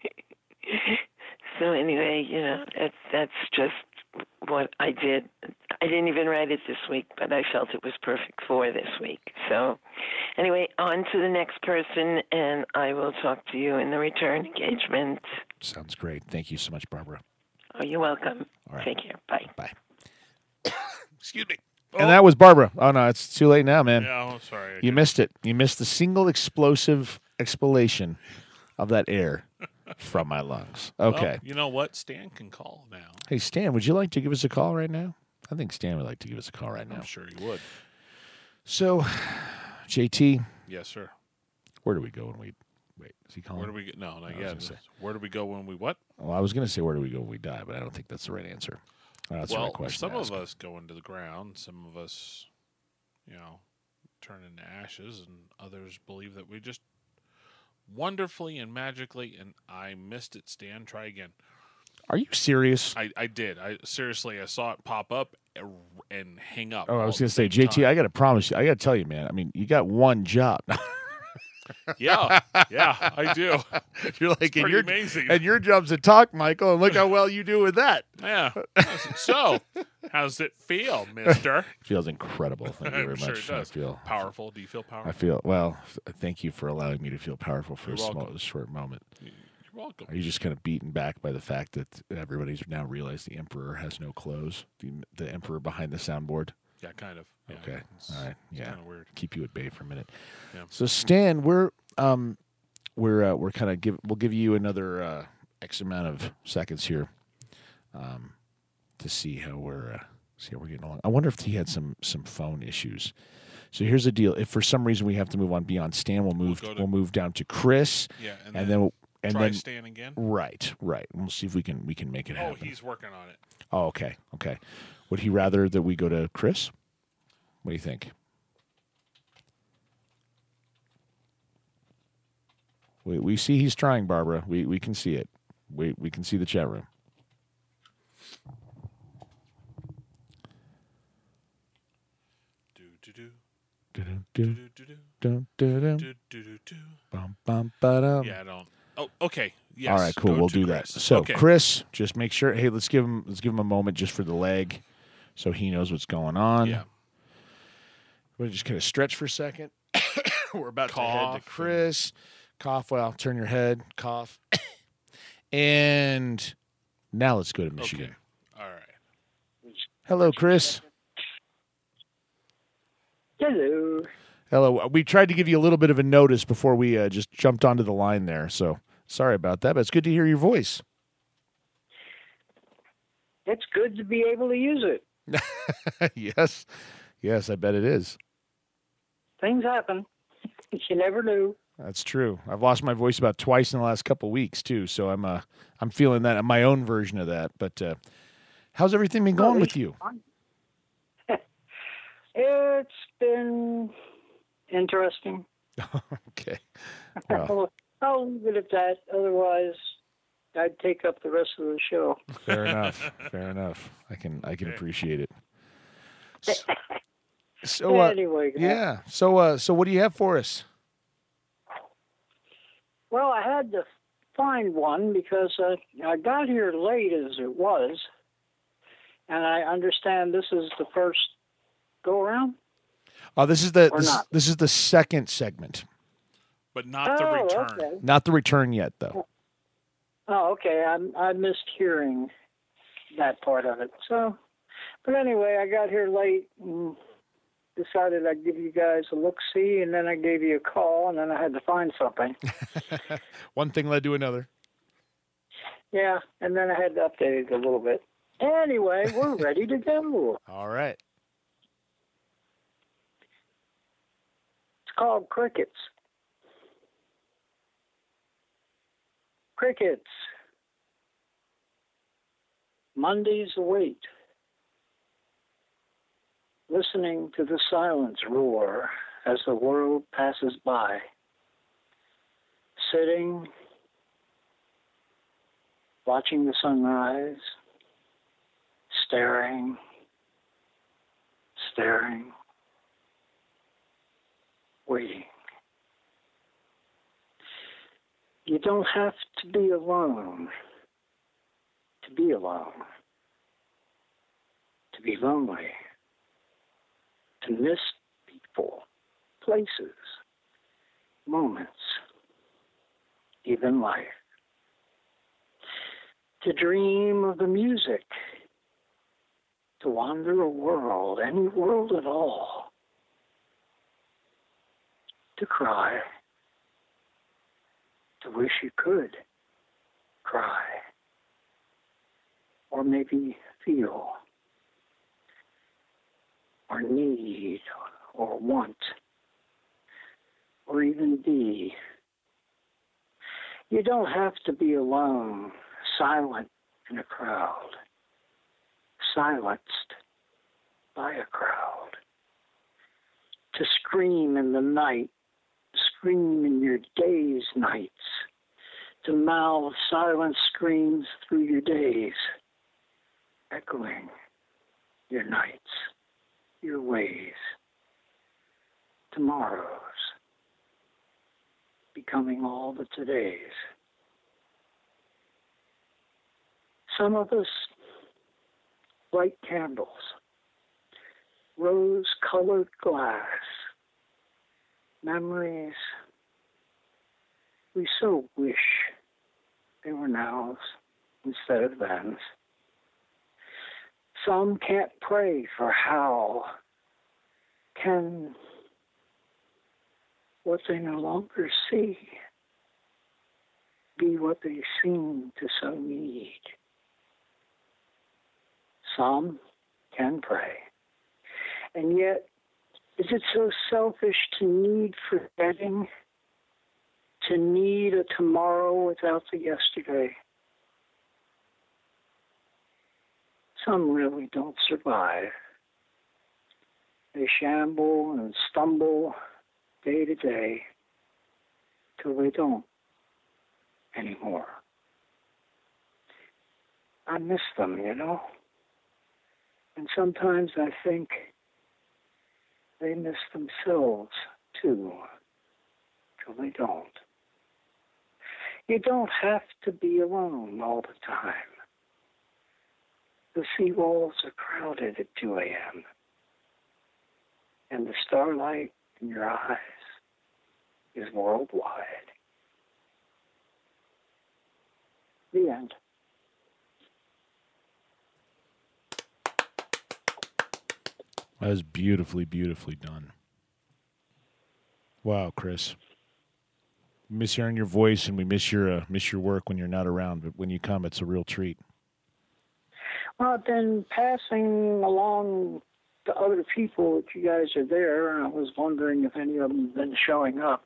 So anyway, that's just what I did. I didn't even write it this week, but I felt it was perfect for this week. So anyway, on to the next person, and I will talk to you in the return engagement. Sounds great. Thank you so much, Barbara. Oh, you're welcome. All right. Take care. Bye. Bye. Excuse me. And that was Barbara. Oh, no, it's too late now, man. Yeah, I'm sorry. You missed it. You missed the single explosive explanation of that air from my lungs. Okay. Well, you know what? Stan can call now. Hey, Stan, would you like to give us a call right now? I think Stan would like to give us a call right now. I'm sure he would. So, JT. Yes, sir. Where do we go when we... Wait, is he calling? Where do we go? No, not yet. Where do we go when we what? Well, I was going to say where do we go when we die, but I don't think that's the right answer. That's the right Well, question some to ask. of us go into the ground. Some of us, turn into ashes, and others believe that we just wonderfully and magically, and I missed it, Stan. Try again. Are you serious? I did. I saw it pop up and hang up. Oh, I all was at going the to say, same JT, time. I got to promise you, I got to tell you, man. I mean, you got one job. Yeah, I do. You're like, It's pretty amazing. And your job's to talk, Michael, and look how well you do with that. Yeah. So, how's it feel, mister? Feels incredible. Thank you very I'm sure much. it does. I feel Powerful. Do you feel powerful? I feel, well, thank you for allowing me to feel powerful for You're welcome. short moment. You're welcome. Are you just kind of beaten back by the fact that everybody's now realized the Emperor has no clothes? The Emperor behind the soundboard? Yeah, kind of. Yeah, Okay. All right. It's Yeah. kind of weird. Keep you at bay for a minute. Yeah. So Stan, we're kind of we'll give you another X amount of seconds here to see how we're getting along. I wonder if he had some phone issues. So here's the deal: if for some reason we have to move on beyond Stan, we'll move down to Chris. Yeah, and then Stan again. Right. We'll see if we can make it happen. Oh, he's working on it. Oh, okay. Would he rather that we go to Chris? What do you think? We see he's trying, Barbara. We can see it. We can see the chat room. Yeah, I don't. Oh, okay. Yes. All right, cool. We'll do that. So, okay. Chris, just make sure. Hey, let's give him a moment just for the leg, so he knows what's going on. Yeah. We'll just kind of stretch for a second. We're about to head Cough to Chris. Cough. Well, turn your head. Cough. And now let's go to Michigan. Okay. All right. Hello, Chris. Hello. Hello. We tried to give you a little bit of a notice before we just jumped onto the line there. So sorry about that, but it's good to hear your voice. It's good to be able to use it. Yes, I bet it is. Things happen. You never knew. That's true. I've lost my voice about twice in the last couple of weeks too, so I'm feeling that, my own version of that. But how's everything been going with you? It's been interesting. Okay. I'll leave it at that. Otherwise, I'd take up the rest of the show. Fair enough. I can appreciate it. So anyway, yeah. So what do you have for us? Well, I had to find one because I got here late as it was, and I understand this is the first go around. Oh, this is the second segment, but not the return. Okay. Not the return yet, though. Oh, okay. I missed hearing that part of it. So, but anyway, I got here late and decided I'd give you guys a look-see, and then I gave you a call, and then I had to find something. One thing led to another. Yeah, and then I had to update it a little bit. Anyway, we're ready to go. All right. It's called Crickets. Crickets. Mondays await. Listening to the silence roar as the world passes by. Sitting, watching the sunrise, staring, waiting. You don't have to be alone to be alone. to be lonely, to miss people, places, moments, even life. To dream of the music, to wander a world, any world at all. To cry, to wish you could cry, or maybe feel, or need, or want, or even be. You don't have to be alone, silent in a crowd, silenced by a crowd. To scream in the night, scream in your days' nights, to mouth silent screams through your days, echoing your nights, your ways, tomorrows, becoming all the todays. Some of us light candles, rose-colored glass, memories we so wish they were nows instead of thens. Some can't pray for how can what they no longer see be what they seem to so need. Some can pray. And yet, is it so selfish to need forgetting, to need a tomorrow without the yesterday? Some really don't survive. They shamble and stumble day to day till they don't anymore. I miss them, you know. And sometimes I think they miss themselves too, till they don't. You don't have to be alone all the time. The seawalls are crowded at 2 a.m. and the starlight in your eyes is worldwide. The end. That was beautifully, beautifully done. Wow, Chris. We miss hearing your voice, and we miss your work when you're not around. But when you come, it's a real treat. Well, I've been passing along to other people that you guys are there, and I was wondering if any of them have been showing up.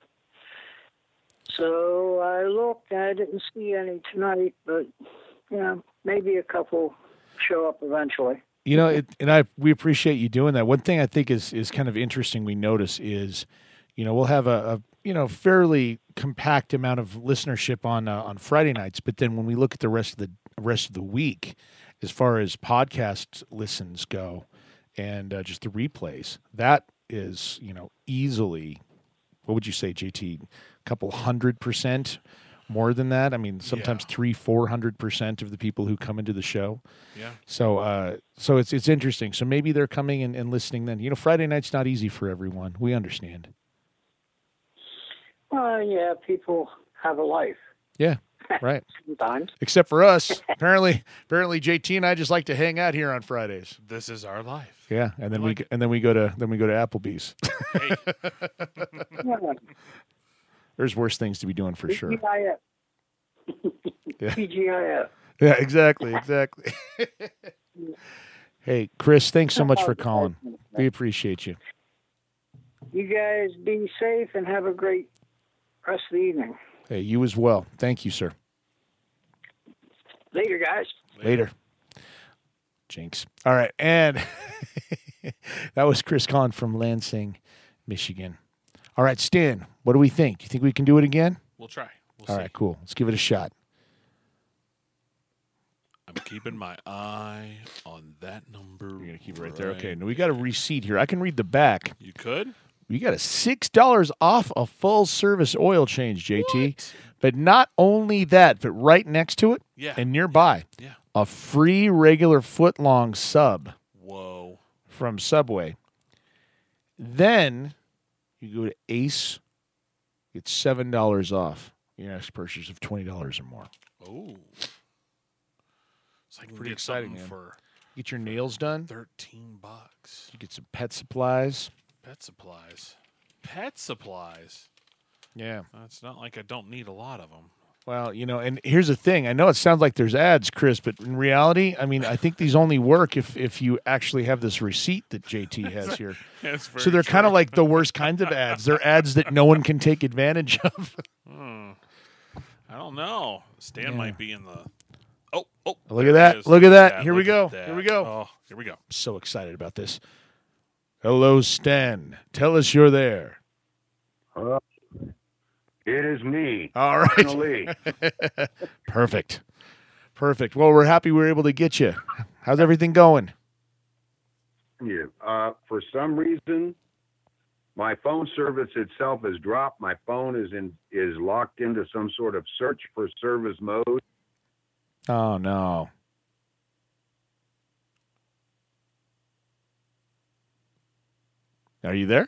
So I looked, and I didn't see any tonight, but maybe a couple show up eventually. You know, we appreciate you doing that. One thing I think is kind of interesting we notice is, we'll have a fairly compact amount of listenership on Friday nights, but then when we look at the rest of the week, as far as podcast listens go, and just the replays, that is easily, what would you say, JT? A couple 100% more than that. I mean, sometimes 300-400% of the people who come into the show. Yeah. So it's interesting. So maybe they're coming and listening then. Friday night's not easy for everyone. We understand. Well, yeah, people have a life. Yeah, right. Sometimes. Except for us. Apparently JT and I just like to hang out here on Fridays. This is our life. Yeah, and then we go to Applebee's. Hey. There's worse things to be doing for sure. TGIF. Yeah. TGIF. Yeah, exactly. Hey, Chris, thanks so much for calling. We appreciate you. You guys be safe and have a great rest of the evening. Hey, you as well. Thank you, sir. Later, guys. Later. Jinx. All right, and that was Chris calling from Lansing, Michigan. All right, Stan, what do we think? Do you think we can do it again? We'll try. We'll All see. right, cool. Let's give it a shot. I'm keeping my eye on that number. You're going to keep it right there? Okay, now we got a receipt here. I can read the back. You could? We got a $6 off a full-service oil change, JT. What? But not only that, but right next to it Yeah. and nearby, Yeah. a free regular foot-long sub. Whoa. from Subway. Then you go to Ace, get $7 off your next purchase of $20 or more. Oh. It's like Pretty exciting, man. for Get your nails done. $13. You get some pet supplies. Pet supplies. Pet supplies. Yeah. It's not like I don't need a lot of them. Well, and here's the thing. I know it sounds like there's ads, Chris, but in reality, I mean, I think these only work if you actually have this receipt that JT has here. So they're kind of like the worst kinds of ads. They're ads that no one can take advantage of. I don't know. Stan might be in the... Oh, look at that. Look at that. Here we go. Here we go. Oh, here we go. I'm so excited about this. Hello, Stan. Tell us you're there. It is me. All right. Finally. Perfect. Well, we're happy we were able to get you. How's everything going? Yeah. For some reason, my phone service itself has dropped. My phone is locked into some sort of search for service mode. Oh, no. Are you there?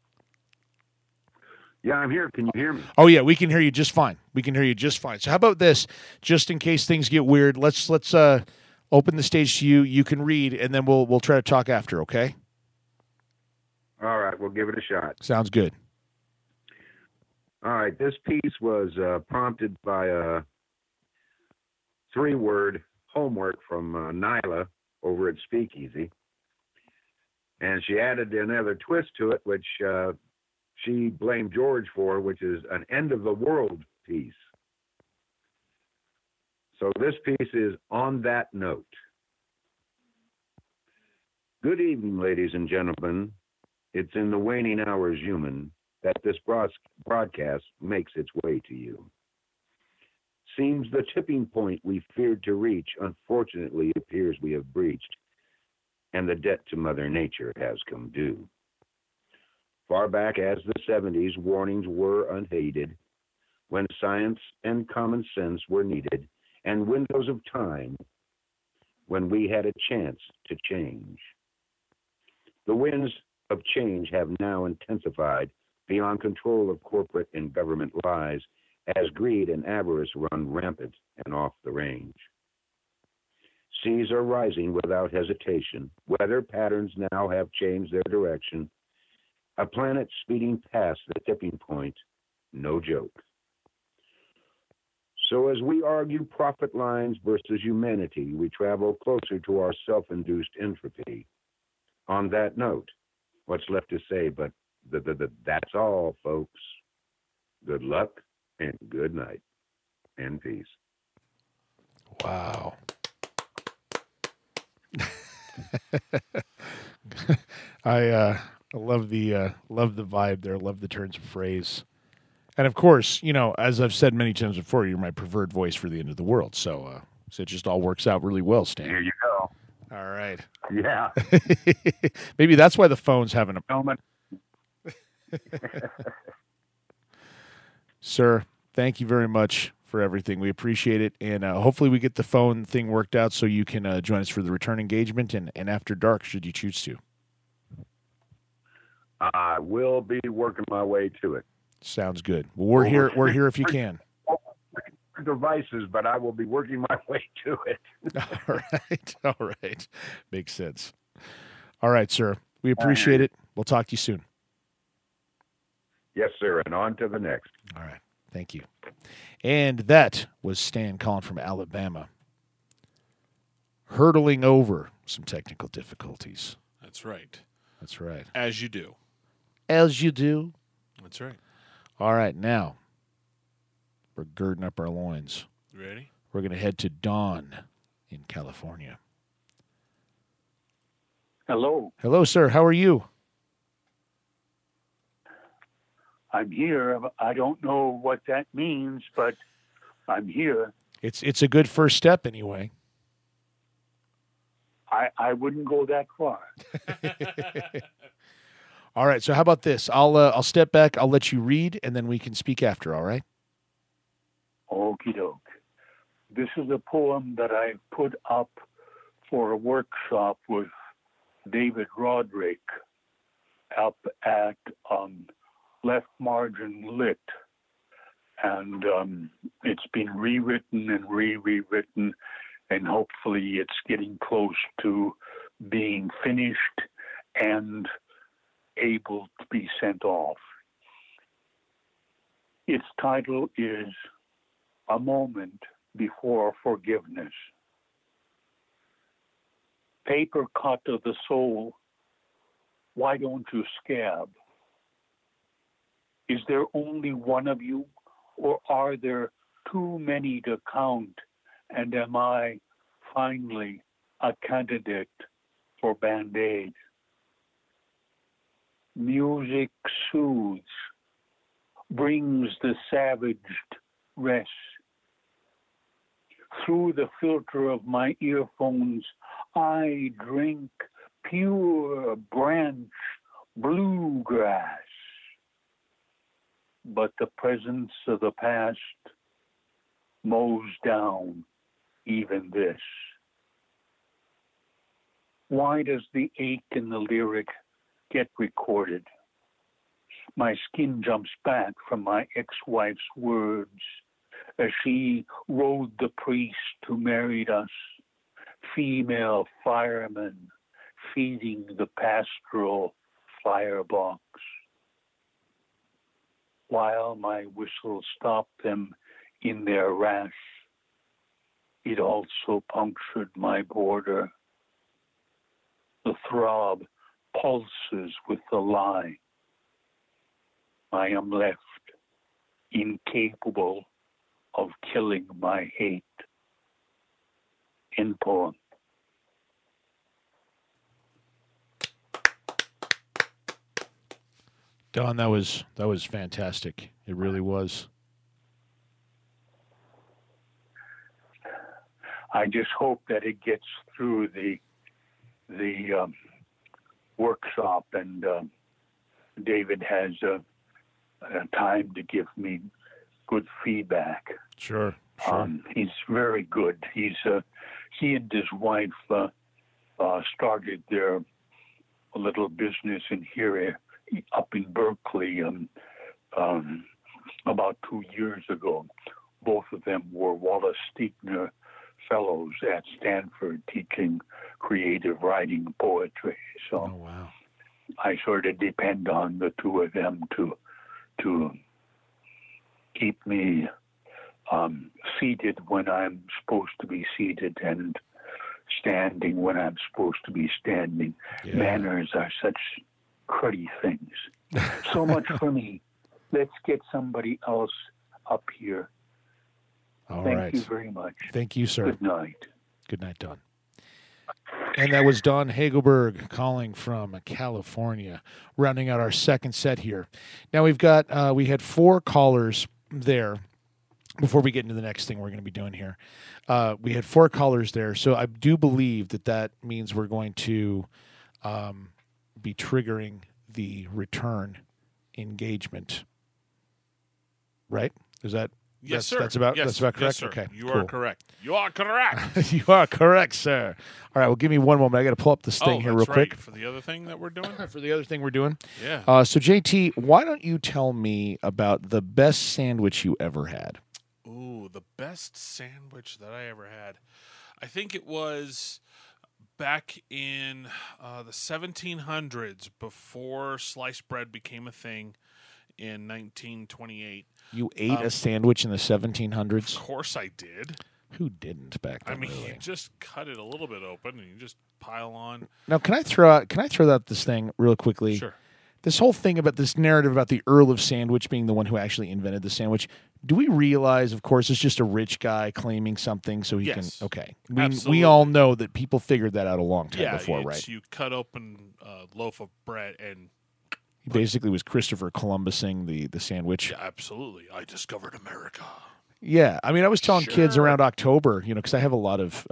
Yeah, I'm here. Can you hear me? Oh, yeah, we can hear you just fine. So how about this? Just in case things get weird, let's open the stage to you. You can read, and then we'll try to talk after, okay? All right, we'll give it a shot. Sounds good. All right, this piece was prompted by a 3-word homework from Nyla over at Speakeasy. And she added another twist to it, which she blamed George for, which is an end of the world piece. So this piece is On That Note. Good evening, ladies and gentlemen. It's in the waning hours human that this broadcast makes its way to you. Seems the tipping point we feared to reach, unfortunately, appears we have breached, and the debt to Mother Nature has come due. Far back as the 70s, warnings were unheeded, when science and common sense were needed, and windows of time when we had a chance to change. The winds of change have now intensified beyond control of corporate and government lies, as greed and avarice run rampant and off the range. Seas are rising without hesitation. Weather patterns now have changed their direction. A planet speeding past the tipping point, no joke. So as we argue profit lines versus humanity, we travel closer to our self-induced entropy. On that note, what's left to say but that's all, folks. Good luck and good night and peace. Wow. I love the vibe there. Love the turns of phrase, and of course, as I've said many times before, you're my preferred voice for the end of the world. So it just all works out really well, Stan. Here you go. All right. Yeah. Maybe that's why the phone's having a moment. Sir, thank you very much for everything. We appreciate it, and hopefully we get the phone thing worked out so you can join us for the return engagement and after dark, should you choose to. I will be working my way to it. Sounds good. Well, we're here. We're here if you can. Devices, but I will be working my way to it. All right. Makes sense. All right, sir. We appreciate it. We'll talk to you soon. Yes, sir. And on to the next. All right. Thank you. And that was Stan calling from Alabama, hurdling over some technical difficulties. That's right. That's right. As you do. As you do. That's right. All right. Now, we're girding up our loins. Ready? We're going to head to Don in California. Hello. Hello, sir. How are you? I'm here. I don't know what that means, but I'm here. It's a good first step anyway. I wouldn't go that far. All right. So how about this? I'll step back. I'll let you read, and then we can speak after. All right. Okie doke. This is a poem that I put up for a workshop with David Roderick up at Left Margin Lit. And it's been rewritten and rewritten, and hopefully it's getting close to being finished and able to be sent off. Its title is A Moment Before Forgiveness. Paper cut of the soul, why don't you scab? Is there only one of you, or are there too many to count? And am I finally a candidate for Band-Aid? Music soothes, brings the savaged rest. Through the filter of my earphones, I drink pure branch bluegrass. But the presence of the past mows down even this. Why does the ache in the lyric get recorded? My skin jumps back from my ex-wife's words as she rode the priest who married us, female firemen feeding the pastoral firebox. While my whistle stopped them in their rash, it also punctured my border. The throb pulses with the lie. I am left incapable of killing my hate. End poem. Don, that was fantastic. It really was. I just hope that it gets through the workshop, and David has time to give me good feedback. Sure. He's very good. He and his wife started their little business in here up in Berkeley about 2 years ago. Both of them were Wallace Stegner fellows at Stanford teaching creative writing and poetry. So wow. I sort of depend on the two of them to keep me seated when I'm supposed to be seated and standing when I'm supposed to be standing. Yeah. Manners are such cruddy things. So much for me. Let's get somebody else up here. All Thank right. you very much. Thank you, sir. Good night. Good night, Don. And that was Don Hagelberg calling from California, rounding out our second set here. Now we had 4 callers there. Before we get into the next thing we're going to be doing here, we had 4 callers there. So I do believe that means we're going to be triggering the return engagement. Right? Is that? Yes, sir. That's about correct? Yes, sir. Okay. You cool. are correct. You are correct. You are correct, sir. All right, well, give me one moment. I got to pull up this thing here real quick. For the other thing that we're doing? For the other thing we're doing? Yeah. So, JT, why don't you tell me about the best sandwich you ever had? Ooh, the best sandwich that I ever had. I think it was back in the 1700s, before sliced bread became a thing in 1928. You ate a sandwich in the 1700s? Of course I did. Who didn't back then? I mean, really? you just cut it a little bit open and you just pile on. Now, can I throw out this thing real quickly? Sure. This whole thing about this narrative about the Earl of Sandwich being the one who actually invented the sandwich. Do we realize, of course, it's just a rich guy claiming something so he can? Okay, we all know that people figured that out a long time before, right? You cut open a loaf of bread and he basically was Christopher Columbusing the sandwich. Yeah, absolutely. I discovered America. Yeah, I mean, I was telling kids around October, because I have a lot of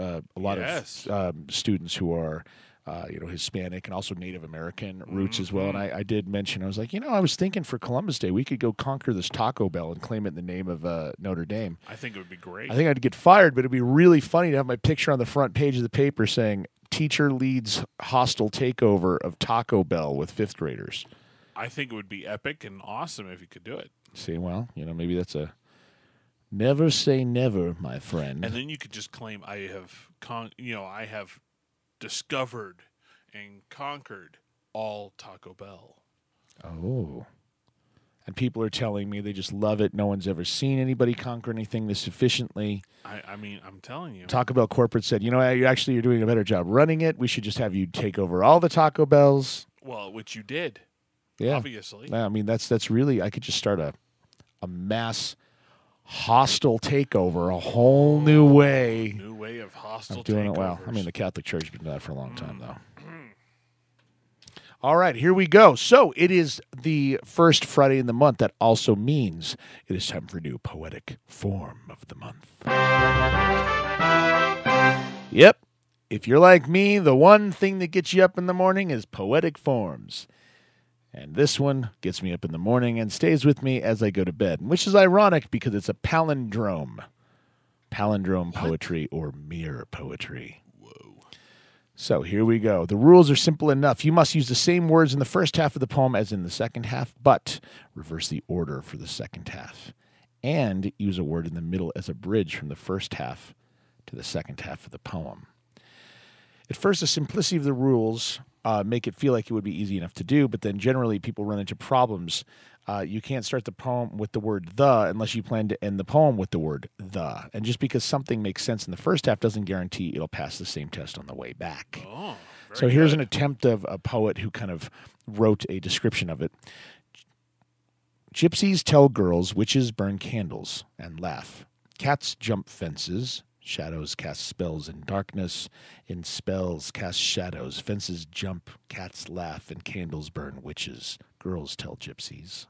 students who are, Hispanic and also Native American roots as well. And I did mention, I was like, I was thinking for Columbus Day we could go conquer this Taco Bell and claim it in the name of Notre Dame. I think it would be great. I think I'd get fired, but it'd be really funny to have my picture on the front page of the paper saying teacher leads hostile takeover of Taco Bell with fifth graders. I think it would be epic and awesome if you could do it. See, well, maybe that's a never say never, my friend. And then you could just claim I have discovered and conquered all Taco Bell. Oh. And people are telling me they just love it. No one's ever seen anybody conquer anything this efficiently. I mean, I'm telling you. Taco Bell corporate said, you're doing a better job running it. We should just have you take over all the Taco Bells. Well, which you did. Yeah. Obviously. I mean, that's really, I could just start a mass hostile takeover, a whole new way. New way of hostile I'm doing takeovers. it well. I mean, the Catholic Church has been doing that for a long time, though. All right, here we go. So it is the first Friday in the month. That also means it is time for a new poetic form of the month. Yep. If you're like me, the one thing that gets you up in the morning is poetic forms. And this one gets me up in the morning and stays with me as I go to bed, which is ironic because it's a palindrome. Palindrome poetry or mere poetry. So here we go. The rules are simple enough. You must use the same words in the first half of the poem as in the second half, but reverse the order for the second half. And use a word in the middle as a bridge from the first half to the second half of the poem. At first, the simplicity of the rules make it feel like it would be easy enough to do, but then generally people run into problems. You can't start the poem with the word the unless you plan to end the poem with the word the. And just because something makes sense in the first half doesn't guarantee it'll pass the same test on the way back. Oh, so here's an attempt of a poet who kind of wrote a description of it. Gypsies tell girls witches burn candles and laugh. Cats jump fences. Shadows cast spells in darkness. In spells cast shadows. Fences jump. Cats laugh. And candles burn witches. Girls tell gypsies.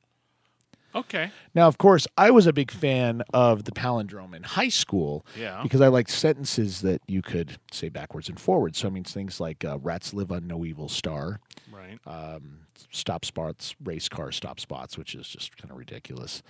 Okay. Now, of course, I was a big fan of the palindrome in high school because I liked sentences that you could say backwards and forwards. So it means things like rats live on no evil star. Right. Stop spots, race car stop spots, which is just kind of ridiculous.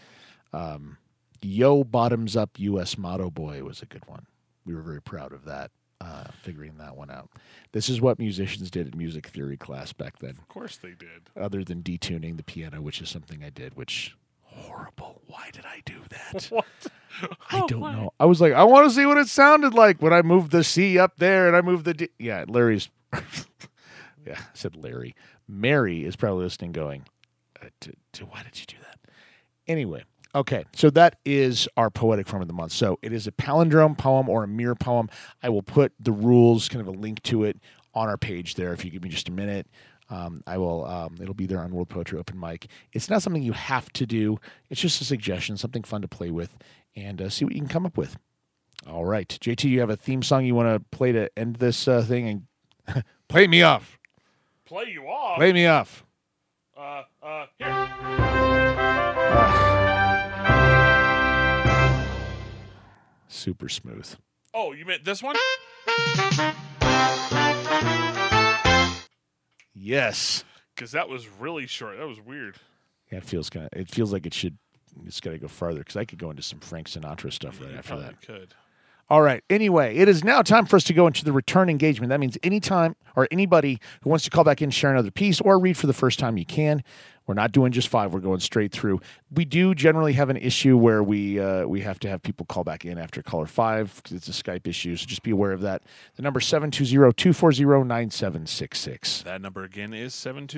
Yo, bottoms up, U.S. motto boy was a good one. We were very proud of that, figuring that one out. This is what musicians did in music theory class back then. Of course they did. Other than detuning the piano, which is something I did, which... horrible. Why did I do that? What? I don't know. I was like, I want to see what it sounded like when I moved the C up there and I moved the D. Yeah, Larry's. Yeah, I said Larry. Mary is probably listening going, why did you do that? Anyway, okay. So that is our poetic form of the month. So it is a palindrome poem or a mere poem. I will put the rules, kind of a link to it on our page there if you give me just a minute. I will. It'll be there on World Poetry Open Mic. It's not something you have to do. It's just a suggestion, something fun to play with, and see what you can come up with. All right, JT, you have a theme song you want to play to end this thing, and play me off. Play you off. Play me off. Here. Super smooth. Oh, you meant this one? Yes. Because that was really short. That was weird. Yeah, it feels like it should. It's got to go farther because I could go into some Frank Sinatra stuff right after that. Could. All right. Anyway, it is now time for us to go into the return engagement. That means anytime or anybody who wants to call back in, share another piece, or read for the first time, you can. We're not doing just 5. We're going straight through. We do generally have an issue where we have to have people call back in after caller 5 because it's a Skype issue, so just be aware of that. The number is 720-240-9766. That number again is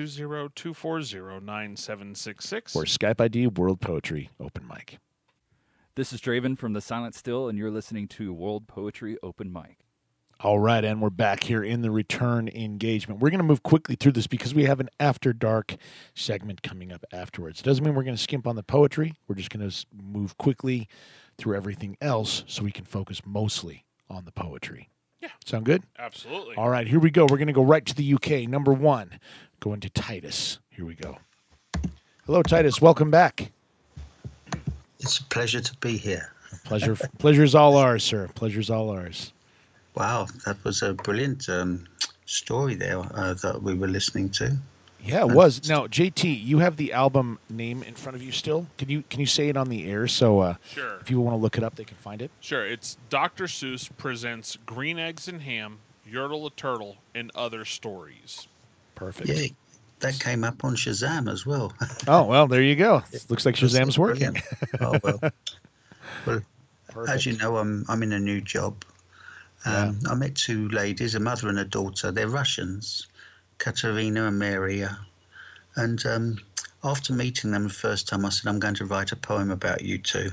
720-240-9766. Or Skype ID, World Poetry Open Mic. This is Draven from The Silent Still, and you're listening to World Poetry Open Mic. All right, and we're back here in the return engagement. We're going to move quickly through this because we have an After Dark segment coming up afterwards. It doesn't mean we're going to skimp on the poetry. We're just going to move quickly through everything else so we can focus mostly on the poetry. Yeah. Sound good? Absolutely. All right, here we go. We're going to go right to the UK. Number 1, going to Titus. Here we go. Hello, Titus. Welcome back. It's a pleasure to be here. Pleasure's all ours, sir. Pleasure's all ours. Wow, that was a brilliant story there that we were listening to. Yeah, it was. Now, JT, you have the album name in front of you still. Can you say it on the air so sure. If people want to look it up, they can find it? Sure. It's Dr. Seuss presents Green Eggs and Ham, Yertle the Turtle and Other Stories. Perfect. Yeah, that came up on Shazam as well. Oh, well, there you go. Looks like Shazam's working. Oh, well. Well, as you know, I'm in a new job. I met two ladies, a mother and a daughter. They're Russians, Katerina and Maria. And after meeting them the first time, I said, I'm going to write a poem about you two.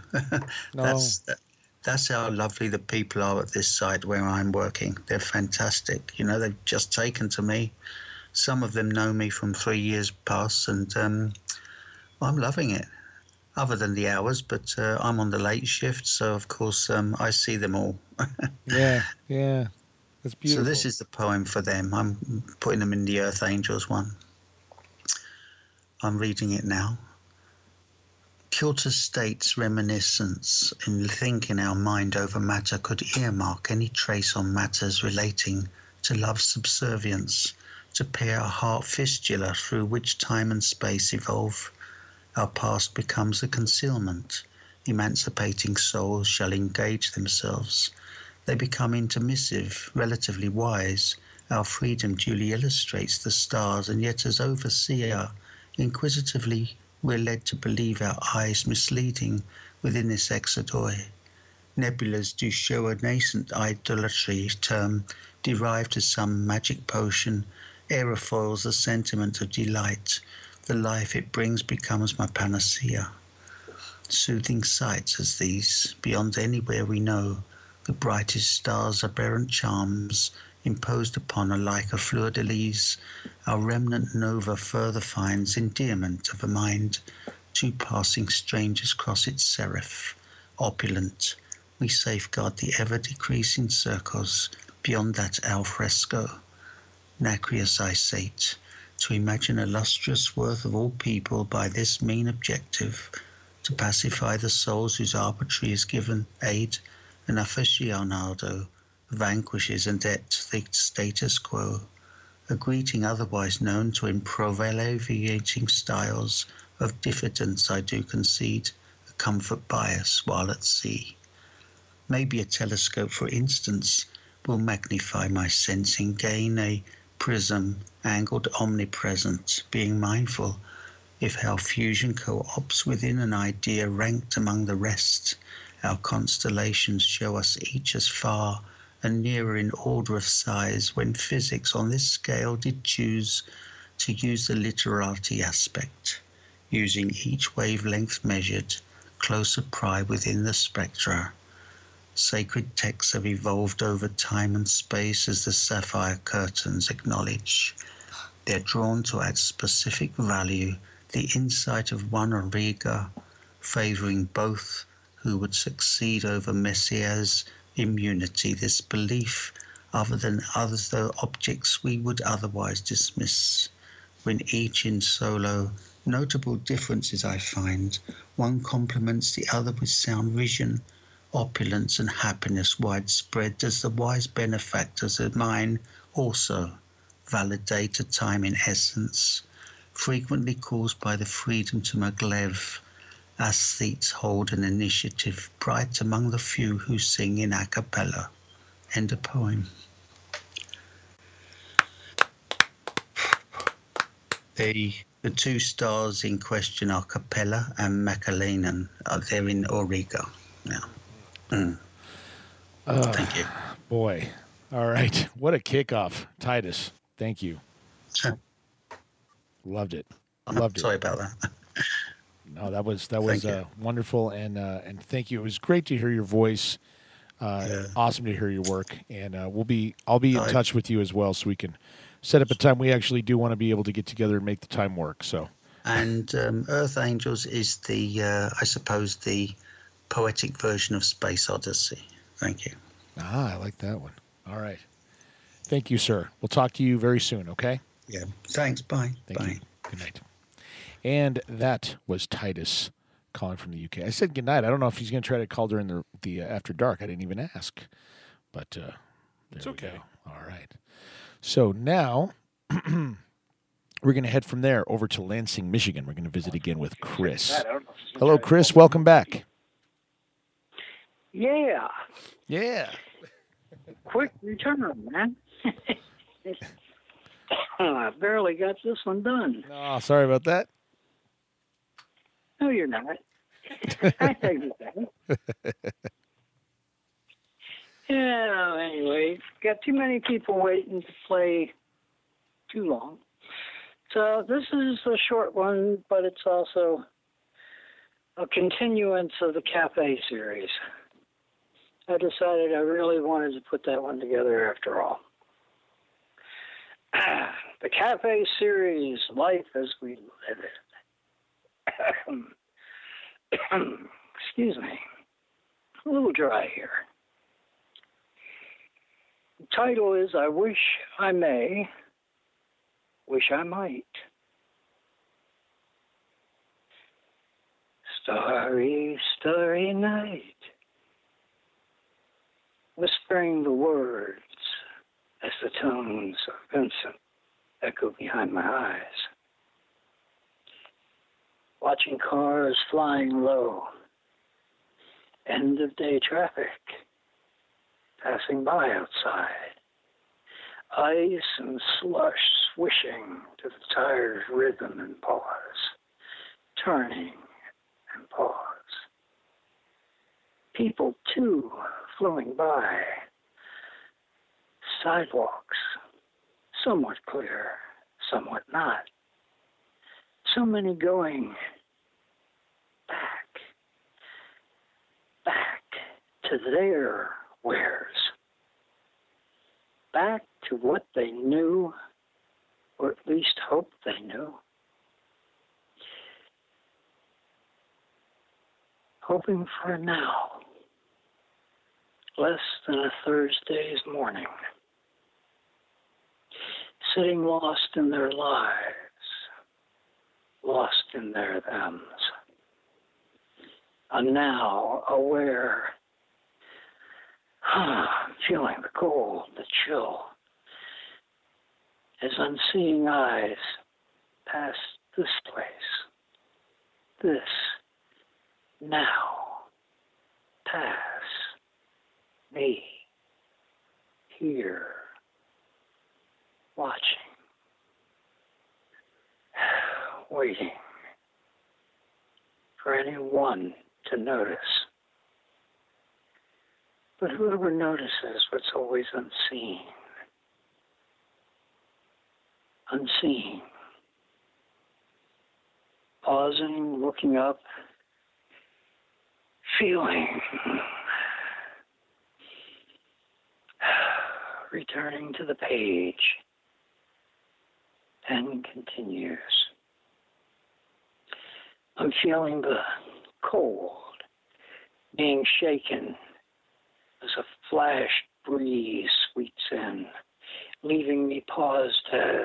That's how lovely the people are at this site where I'm working. They're fantastic. You know, they've just taken to me. Some of them know me from 3 years past, and I'm loving it. Other than the hours, but I'm on the late shift, so of course I see them all. Yeah, that's beautiful. So this is the poem for them. I'm putting them in the Earth Angels one. I'm reading it now. Kilter State's reminiscence in thinking our mind over matter could earmark any trace on matters relating to love's subservience, to pair a heart fistula through which time and space evolve. Our past becomes a concealment. Emancipating souls shall engage themselves. They become intermissive, relatively wise. Our freedom duly illustrates the stars, and yet as overseer, inquisitively we're led to believe our eyes misleading within this exodoi. Nebulas do show a nascent idolatry term derived as some magic potion, aerofoils the sentiment of delight. The life it brings becomes my panacea. Soothing sights as these, beyond anywhere we know, the brightest stars aberrant charms, imposed upon alike a fleur-de-lis, our remnant nova further finds endearment of a mind. Two passing strangers cross its seraph. Opulent, we safeguard the ever-decreasing circles beyond that al fresco. Nacrius I sate, to imagine a lustrous worth of all people by this mean objective, to pacify the souls whose arbitrary is given aid, an aficionado vanquishes and et the status quo, a greeting otherwise known to improviating styles of diffidence I do concede, a comfort bias while at sea. Maybe a telescope, for instance, will magnify my sensing gain, a prism angled omnipresent, being mindful if how fusion co-ops within an idea ranked among the rest. Our constellations show us each as far and nearer in order of size, when physics on this scale did choose to use the literality aspect, using each wavelength measured, closer pry within the spectra. Sacred texts have evolved over time and space as the sapphire curtains acknowledge. They're drawn to add specific value, the insight of one Auriga, favoring both who would succeed over Messiah's immunity, this belief other than others, though objects we would otherwise dismiss. When each in solo, notable differences I find, one complements the other with sound vision, opulence and happiness widespread, as the wise benefactors of mine also validate a time in essence, frequently caused by the freedom to maglev. Aesthetes hold an initiative bright among the few who sing in a cappella. End of poem. The two stars in question are Capella and Macalenan. They're in Auriga now. Thank you. Boy. All right. What a kickoff. Titus, thank you. Loved it. Loved it. Sorry about that. No, that was wonderful, and thank you. It was great to hear your voice. Awesome to hear your work, and I'll be in touch with you as well, so we can set up a time. We actually do want to be able to get together and make the time work. So, and Earth Angels is the I suppose the poetic version of Space Odyssey. Thank you. I like that one. All right. Thank you, sir. We'll talk to you very soon. Okay. Yeah. Thanks. Bye. Thank you. Good night. And that was Titus calling from the UK. I said good night. I don't know if he's going to try to call during the after dark. I didn't even ask, but it's okay. Go. All right. So now we're going to head from there over to Lansing, Michigan. We're going to visit again with Chris. Hello, Chris. Welcome back. Yeah. Yeah. Quick return, man. I barely got this one done. Oh, sorry about that. No, you're not. I take it back. Yeah, anyway, got too many people waiting to play too long. So this is a short one, but it's also a continuance of the Cafe series. I decided I really wanted to put that one together after all. The Cafe series, Life as We Live It. Excuse me. A little dry here. The title is I Wish I May, Wish I Might. Starry, starry night. Whispering the words as the tones of Vincent echo behind my eyes. Watching cars flying low. End of day traffic. Passing by outside. Ice and slush swishing to the tire's rhythm and pause. Turning and pause. People, too, flowing by. Sidewalks, somewhat clear, somewhat not. So many going back to their wares. Back to what they knew, or at least hoped they knew. Hoping for a now. Less than a Thursday's morning. Sitting lost in their lives. Lost in their thems. A now aware. Feeling the cold, the chill. As unseeing eyes pass this place. This now. Pass. Me. Here. Watching. Waiting. For anyone to notice. But whoever notices what's always unseen. Unseen. Pausing, looking up. Feeling. Returning to the page. Pen continues. I'm feeling the cold being shaken as a flashed breeze sweeps in, leaving me paused as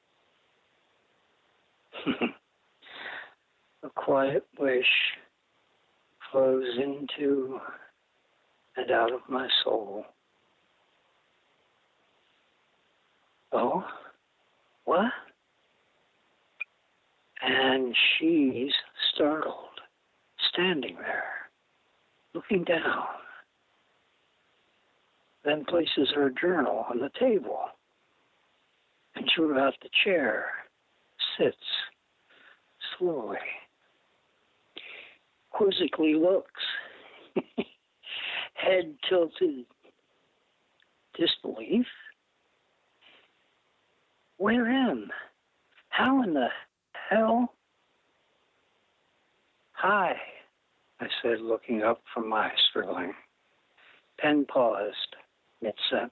a quiet wish flows into and out of my soul. Oh, what? And she's startled, standing there, looking down. Then places her journal on the table and throughout the chair sits slowly, quizzically looks, head tilted, disbelief. Where am? How in the hell? Hi, I said, looking up from my scribbling. Pen paused mid-sentence.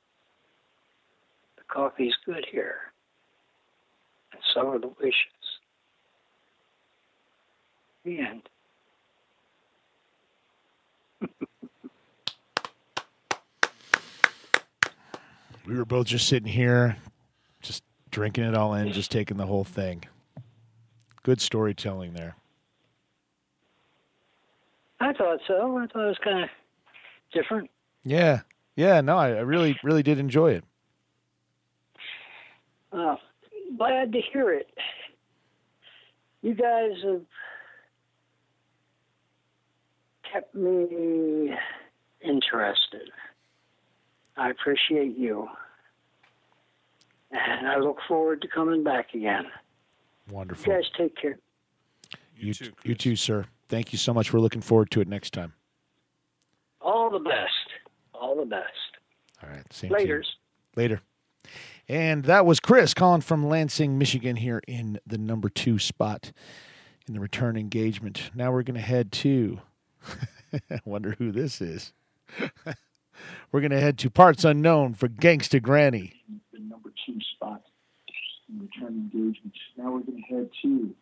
The coffee's good here, and so are the wishes. The end. We were both just sitting here, just drinking it all in, just taking the whole thing. Good storytelling there. I thought so. I thought it was kind of different. Yeah. Yeah, no, I really, really did enjoy it. Glad to hear it. You guys have kept me interested. I appreciate you. And I look forward to coming back again. Wonderful. You guys take care. You too, sir. Thank you so much. We're looking forward to it next time. All the best. All the best. All right. Same to you. Laters. Later. And that was Chris calling from Lansing, Michigan, here in the number 2 spot in the return engagement. Now we're going to head to, I wonder who this is. We're going to head to Parts Unknown for Gangsta Granny. The number 2 spot in return engagement. Now we're going to head to.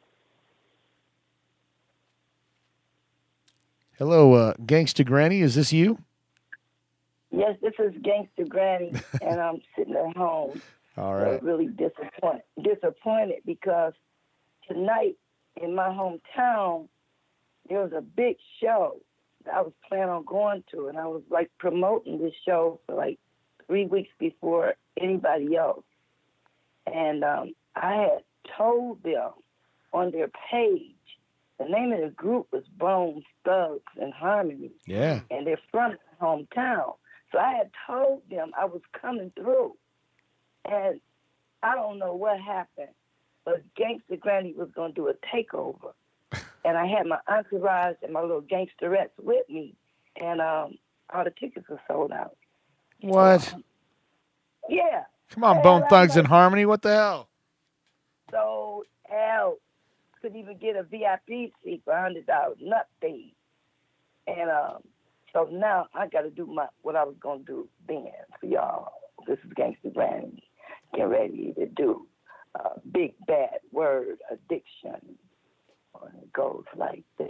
Hello, Gangsta Granny. Is this you? Yes, this is Gangsta Granny, and I'm sitting at home. All right. Really disappointed because tonight in my hometown there was a big show that I was planning on going to, and I was like promoting this show for like 3 weeks before anybody else. And I had told them on their page, the name of the group was Bones, Thugs, and Harmony. Yeah. And they're from my hometown. So I had told them I was coming through. And I don't know what happened, but Gangsta Granny was going to do a takeover. And I had my entourage and my little gangsterettes with me. And all the tickets were sold out. What? Yeah. Come on, Bone Thugs and Harmony. What the hell? Sold out. Couldn't even get a VIP seat for $100. Nothing. And so now I got to do what I was going to do then for y'all. This is Gangsta Granny. Get ready to do Big Bad Word Addiction. And it goes like this.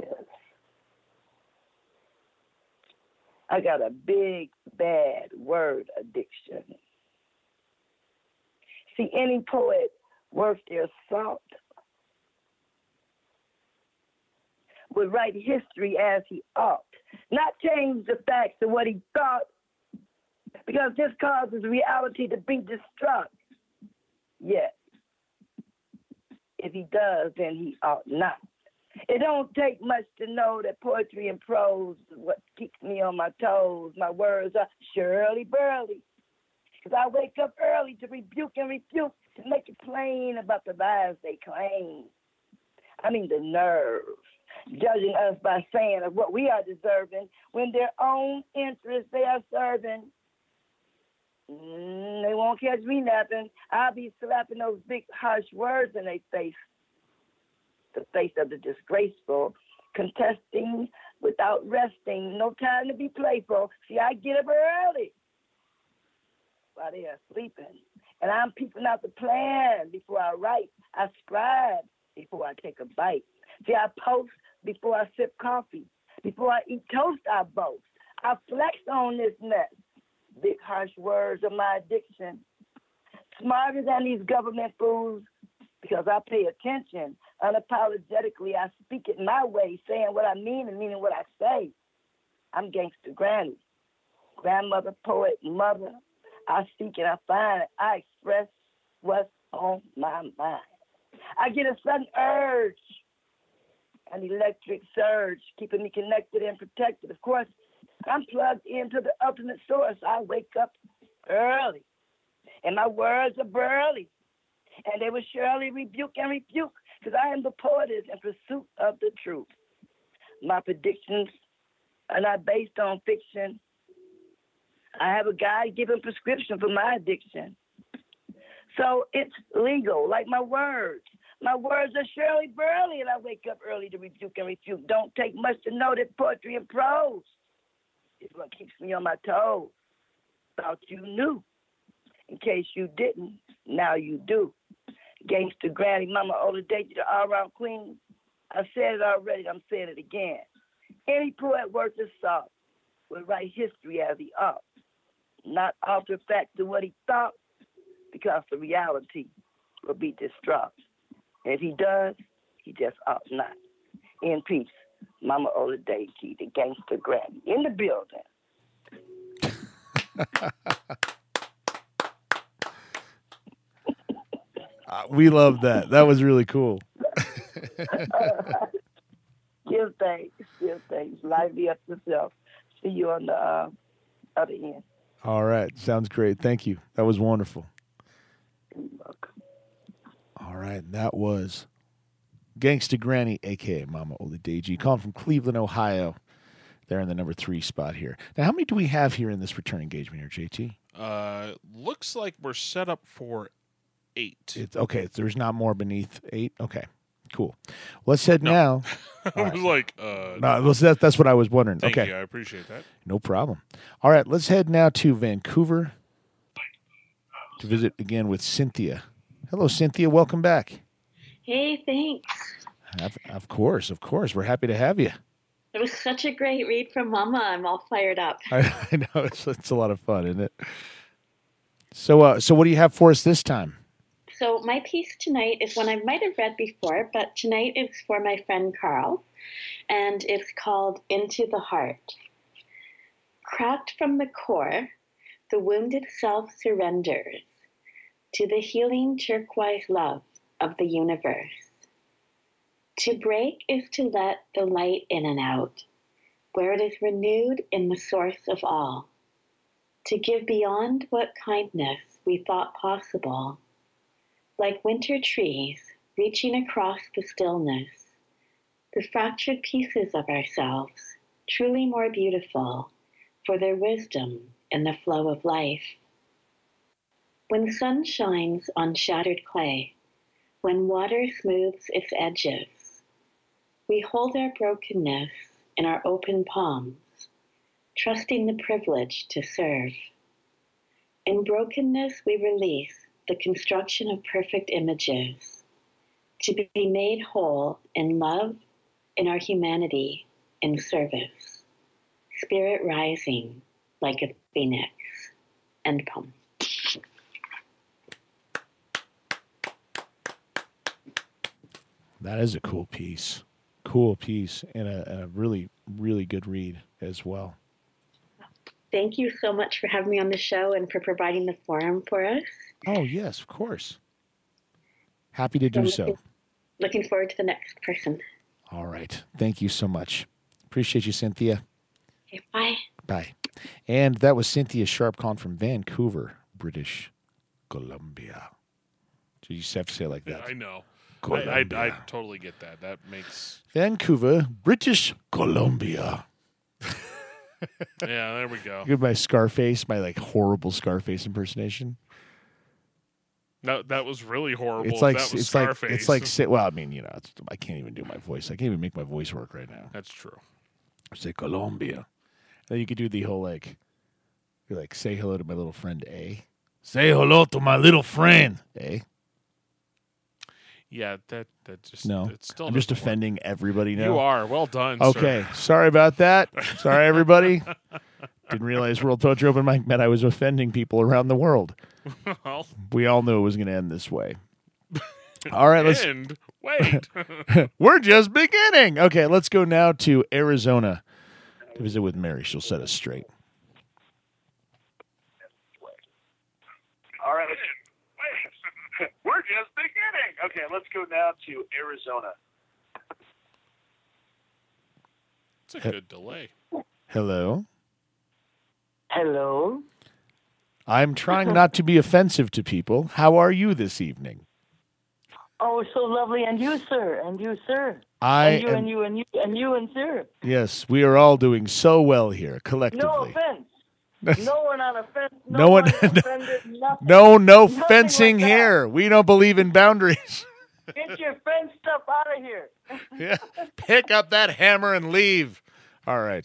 I got a big, bad word addiction. See, any poet worth their salt would write history as he ought, not change the facts of what he thought, because this causes reality to be distraught. Yet, if he does, then he ought not. It don't take much to know that poetry and prose is what keeps me on my toes. My words are Shirley Burley, because I wake up early to rebuke and refute, to make it plain about the lies they claim. I mean the nerve, judging us by saying of what we are deserving, when their own interests they are serving. They won't catch me napping. I'll be slapping those big harsh words in their face, the face of the disgraceful, contesting without resting, no time to be playful. See, I get up early while they are sleeping, and I'm peeping out the plan before I write. I scribe before I take a bite. See, I post before I sip coffee. Before I eat toast, I boast. I flex on this mess. Big harsh words of my addiction. Smarter than these government fools, because I pay attention. Unapologetically, I speak it my way, saying what I mean and meaning what I say. I'm Gangsta Granny, grandmother, poet, mother. I seek and I find. I express what's on my mind. I get a sudden urge, an electric surge, keeping me connected and protected. Of course, I'm plugged into the ultimate source. I wake up early, and my words are burly, and they will surely rebuke and rebuke, because I am the poetess in pursuit of the truth. My predictions are not based on fiction. I have a God-given prescription for my addiction. So it's legal, like my words. My words are surely burly, and I wake up early to rebuke and refute. Don't take much to know that poetry and prose is what keeps me on my toes. Thought you knew. In case you didn't, now you do. Gangsta Granny, Mama Ola Daisy, the all-around queen. I said it already, I'm saying it again. Any poet worth his salt will write history as he ought, not alter facts to what he thought, because the reality will be distraught. And if he does, he just ought not. In peace, Mama Ola Daisy, the Gangsta Granny, in the building. We love that. That was really cool. Give thanks. Give thanks. Lively up yourself. See you on the other end. All right. Sounds great. Thank you. That was wonderful. All right, that was Gangsta Granny, a.k.a. Mama Oladeji, calling from Cleveland, Ohio. They're in the number 3 spot here. Now, how many do we have here in this return engagement here, JT? Looks like we're set up for 8. Okay, there's not more beneath 8? Okay, cool. Let's head now. I was like, no, that's what I was wondering. Thank okay. you, I appreciate that. No problem. All right, let's head now to Vancouver to visit again with Cynthia. Hello, Cynthia. Welcome back. Hey, thanks. Of course. We're happy to have you. It was such a great read from Mama. I'm all fired up. I know. It's a lot of fun, isn't it? So what do you have for us this time? So my piece tonight is one I might have read before, but tonight it's for my friend Carl, and it's called Into the Heart. Cracked from the core, the wounded self surrenders to the healing turquoise love of the universe. To break is to let the light in and out, where it is renewed in the source of all. To give beyond what kindness we thought possible, like winter trees reaching across the stillness, the fractured pieces of ourselves, truly more beautiful for their wisdom in the flow of life. When sun shines on shattered clay, when water smooths its edges, we hold our brokenness in our open palms, trusting the privilege to serve. In brokenness, we release the construction of perfect images, to be made whole in love, in our humanity, in service. Spirit rising like a phoenix. End poem. That is a cool piece. And a really, really good read as well. Thank you so much for having me on the show and for providing the forum for us. Oh, yes, of course. Happy to do so. Looking forward to the next person. All right. Thank you so much. Appreciate you, Cynthia. Okay, bye. Bye. And that was Cynthia Sharp-Con from Vancouver, British Columbia. So you just have to say it like that. I know. Columbia. I totally get that. That makes... Vancouver, British Columbia. Yeah, there we go. Good, my Scarface, my like horrible Scarface impersonation. No, that was really horrible. It's like that was it's Scarface. like well, I mean, I can't even do my voice. I can't even make my voice work right now. That's true. Say Colombia. Then you could do the whole like say hello to my little friend A. Say hello to my little friend A. Yeah, that just No. It still I'm just doesn't work. offending everybody now. You are. Well done, Okay. sir. Sorry about that. Sorry, everybody. Didn't realize World Poetry Open Mic meant I was offending people around the world. Well. We all knew it was going to end this way. All right, let's End? Wait. We're just beginning. Okay, let's go now to Arizona to visit with Mary. She'll set us straight. All right. We're just beginning. Okay, let's go now to Arizona. It's a good delay. Hello. Hello. I'm trying not to be offensive to people. How are you this evening? Oh, so lovely. And you, sir. And you, sir. And you, sir. Yes, we are all doing so well here collectively. No offense. No one on offense. No one offended. Nothing. No Nothing fencing like that. here. We don't believe in boundaries. Get your fence stuff out of here. Yeah. Pick up that hammer and leave. All right.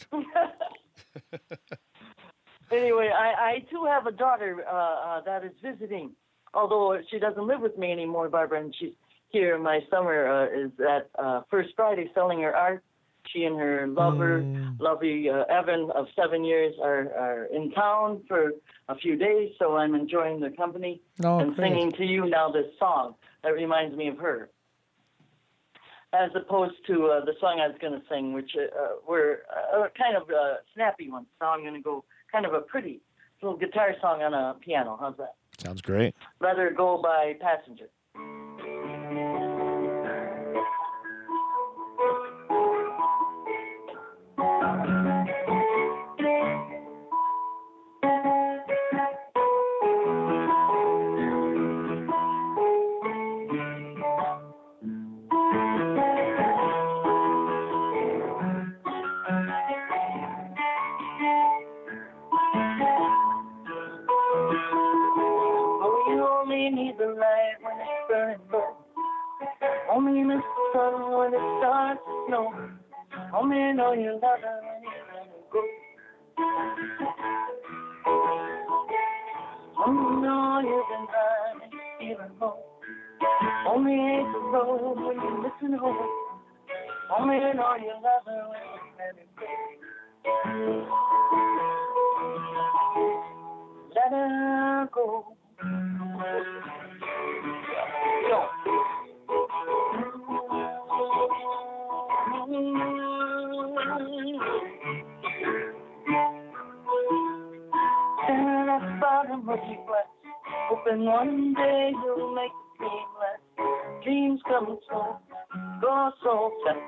Anyway, I too have a daughter that is visiting, although she doesn't live with me anymore, Barbara, and she's here. My summer is at First Friday selling her art. She and her lover, lovely Evan of 7 years, are in town for a few days, so I'm enjoying their company and great. singing to you now this song that reminds me of her. As opposed to the song I was going to sing, which were kind of snappy ones. Now I'm going to go kind of a pretty little guitar song on a piano. How's that? Sounds great. Let Her Go by Passenger. only need the light when it's burning low. Only miss the sun when it starts to snow. Only know you love her when you let her go. Only know you've been blind and feeling low. Only hate the road when you're missing home. Only know you love her when you let her go. Let her go. Stand at the bottom of your glass, hoping one day you'll make the dream last. Dreams come slow, go so fast.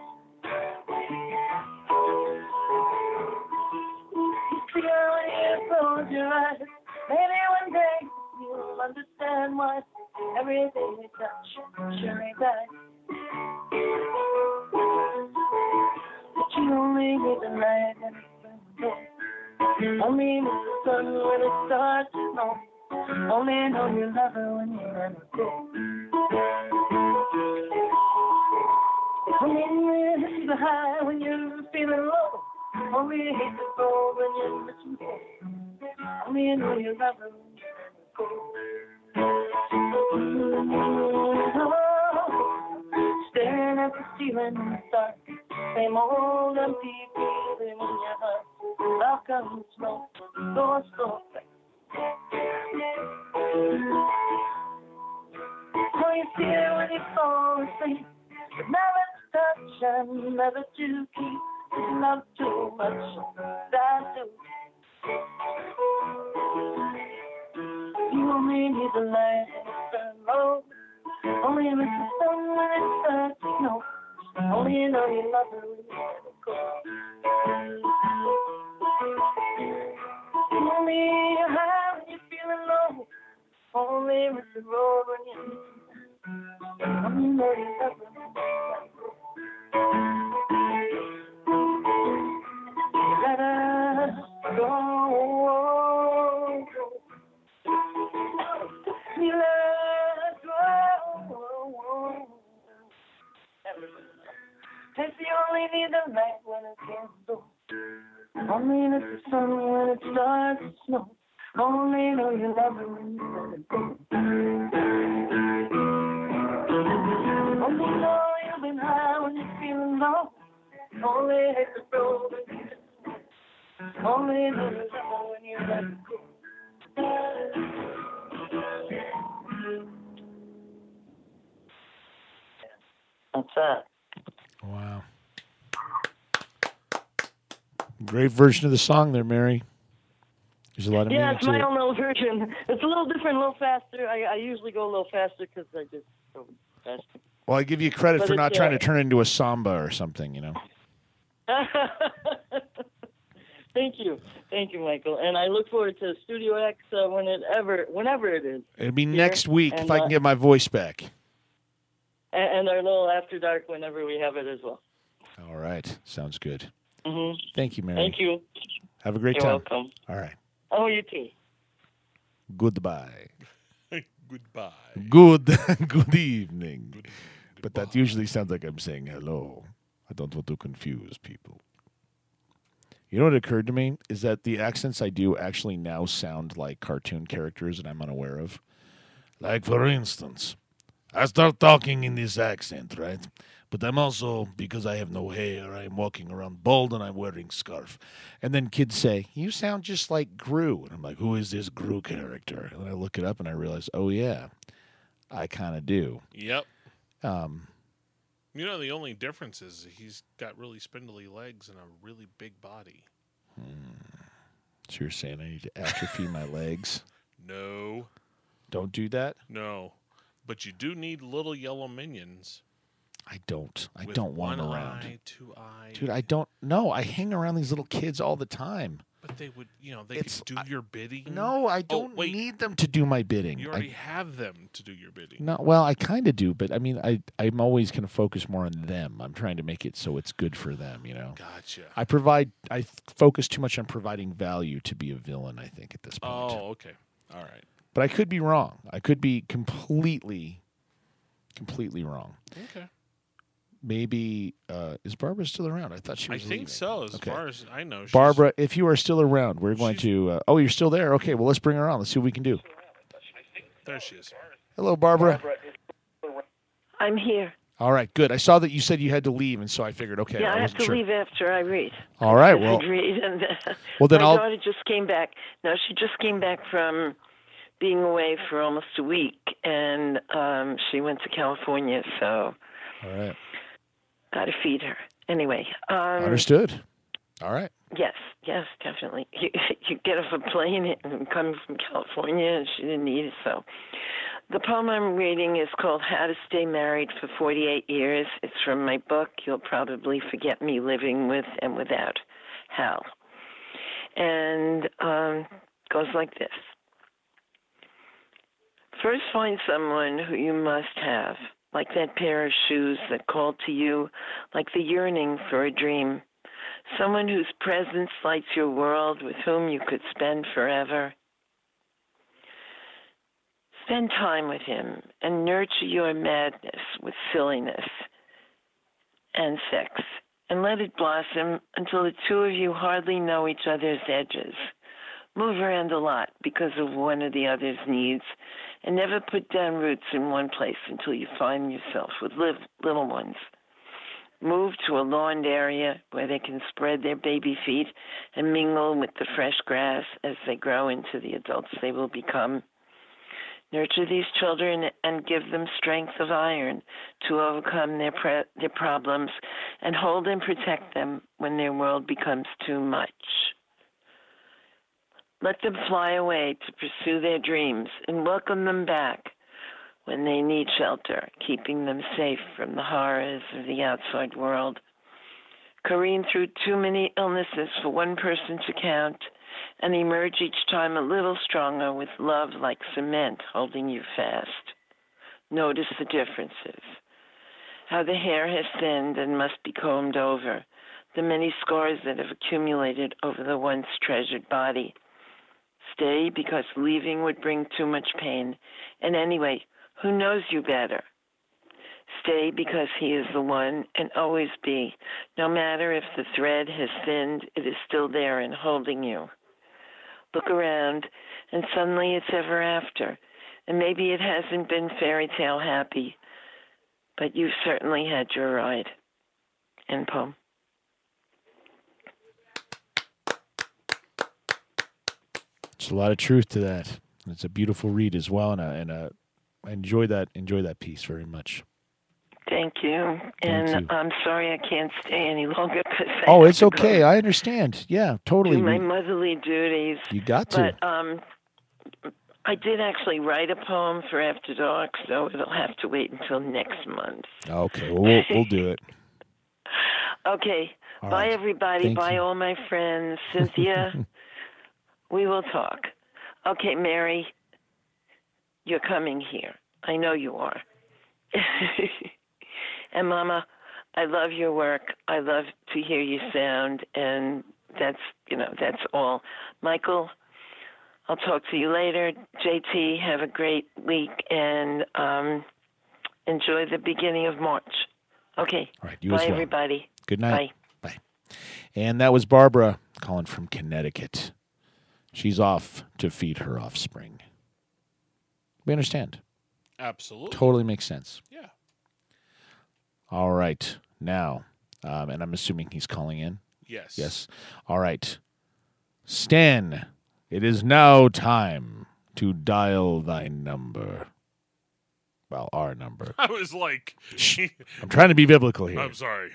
You feel when you close your eyes, maybe one day you'll understand why everything you touch sure ain't right. But you only need the light and it's burning. Only miss the sun when it starts to snow. Only know you love her when you let her go. Only miss the high when you're feeling low. Only hate the cold when you're missing home. Only know you love her when you let her go. Staring at the ceiling in the dark. Same old empty feeling in your heart. How come smoke goes so fast? So you feel when you fall asleep, but never to touch and never to keep. Love too much, that too. You only need the light and it's burn low. Only miss the sun when it starts to snow. Only you know you love her when you let her go. Only you're high when you're feeling low. Only miss the road when you're missing. Only you know you love her when you let her go. Let her go. You let her go. Cause you only need the light when it gets low. Only miss the sun when it starts to snow. Only know you love her when you let it go. Only know you've been high when you're feeling low. Only hate the road when you let it go. Only know you love her when you let it go. That's that. Wow. Great version of the song there, Mary. There's a lot of Yeah, meaning it's to my it. own little version. It's a little different, a little faster. I usually go a little faster because I just go faster. Well, I give you credit But for it's, not trying to turn it into a samba or something, you know. Thank you, Michael. And I look forward to Studio X whenever it is. It'll be here. next week if And, I can get my voice back. and our little After Dark whenever we have it as well. All right. Sounds good. Mm-hmm. Thank you, Mary. Thank you. Have a great You're time. welcome. All right. Oh, you too. Goodbye. Goodbye. Good evening. But that usually sounds like I'm saying hello. I don't want to confuse people. You know what occurred to me is that the accents I do actually now sound like cartoon characters that I'm unaware of. Like, for instance, I start talking in this accent, right? But I'm also, because I have no hair, I'm walking around bald and I'm wearing scarf. And then kids say, you sound just like Gru. And I'm like, who is this Gru character? And I look it up and I realize, oh, yeah, I kind of do. Yep. You know, the only difference is he's got really spindly legs and a really big body. So you're saying I need to atrophy my legs? No. Don't do that? No. But you do need little yellow minions. I don't. I With don't want them one around. eye, 2 eyes. Dude, I don't. No, I hang around these little kids all the time. But they would, they could do your bidding. No, I don't need them to do my bidding. You already have them to do your bidding. No, well, I kind of do, but I mean, I'm always going to focus more on them. I'm trying to make it so it's good for them, you know. Gotcha. I focus too much on providing value to be a villain, I think, at this point. Oh, okay. All right. But I could be wrong. I could be completely wrong. Okay. Maybe is Barbara still around? I thought she was. I think leaving. so. As far as I know, Barbara, if you are still around, we're going to. Oh, you're still there. Okay, well, let's bring her on. Let's see what we can do. There she is. Hello, Barbara. I'm here. All right, good. I saw that you said you had to leave, and so I figured, okay, Yeah, I have wasn't to sure. leave after I read. All right, I well, read, and well then my I'll. daughter just came back. No, she just came back from being away for almost a week, and she went to California, so All right. got to feed her. Anyway. Understood. All right. Yes, definitely. You get off a plane and come from California, and she didn't eat it, so. The poem I'm reading is called How to Stay Married for 48 Years. It's from my book, You'll Probably Forget Me, Living With and Without Hal. And goes like this. First, find someone who you must have, like that pair of shoes that call to you, like the yearning for a dream. Someone whose presence lights your world, with whom you could spend forever. Spend time with him and nurture your madness with silliness and sex, and let it blossom until the two of you hardly know each other's edges. Move around a lot because of one or the other's needs, and never put down roots in one place until you find yourself with little ones. Move to a lawned area where they can spread their baby feet and mingle with the fresh grass as they grow into the adults they will become. Nurture these children and give them strength of iron to overcome their problems, and hold and protect them when their world becomes too much. Let them fly away to pursue their dreams and welcome them back when they need shelter, keeping them safe from the horrors of the outside world. Careen through too many illnesses for one person to count, and emerge each time a little stronger with love like cement holding you fast. Notice the differences. How the hair has thinned and must be combed over, the many scars that have accumulated over the once treasured body. Stay because leaving would bring too much pain, and anyway, who knows you better? Stay because he is the one and always be. No matter if the thread has thinned, it is still there and holding you. Look around, and suddenly it's ever after. And maybe it hasn't been fairy tale happy, but you've certainly had your ride. End poem. There's a lot of truth to that. It's a beautiful read as well, and I enjoy that piece very much. Thank you. And I'm sorry I can't stay any longer. Oh, it's okay. I understand. Yeah, totally. Do my motherly duties. You got to. But I did actually write a poem for After Dark, so it'll have to wait until next month. Okay, well, we'll do it. Okay. All Bye, right. everybody. Thank Bye, you. all my friends. Cynthia, we will talk. Okay, Mary, you're coming here. I know you are. And Mama, I love your work. I love to hear you sound, and that's all. Michael, I'll talk to you later. JT, have a great week, and enjoy the beginning of March. Okay. All right, you Bye, as well. everybody. Good night. Bye. And that was Barbara calling from Connecticut. She's off to feed her offspring. We understand. Absolutely. Totally makes sense. Yeah. All right. Now, and I'm assuming he's calling in. Yes. Yes. All right. Stan, it is now time to dial thy number. Well, our number. I was like, I'm trying to be biblical here. I'm sorry.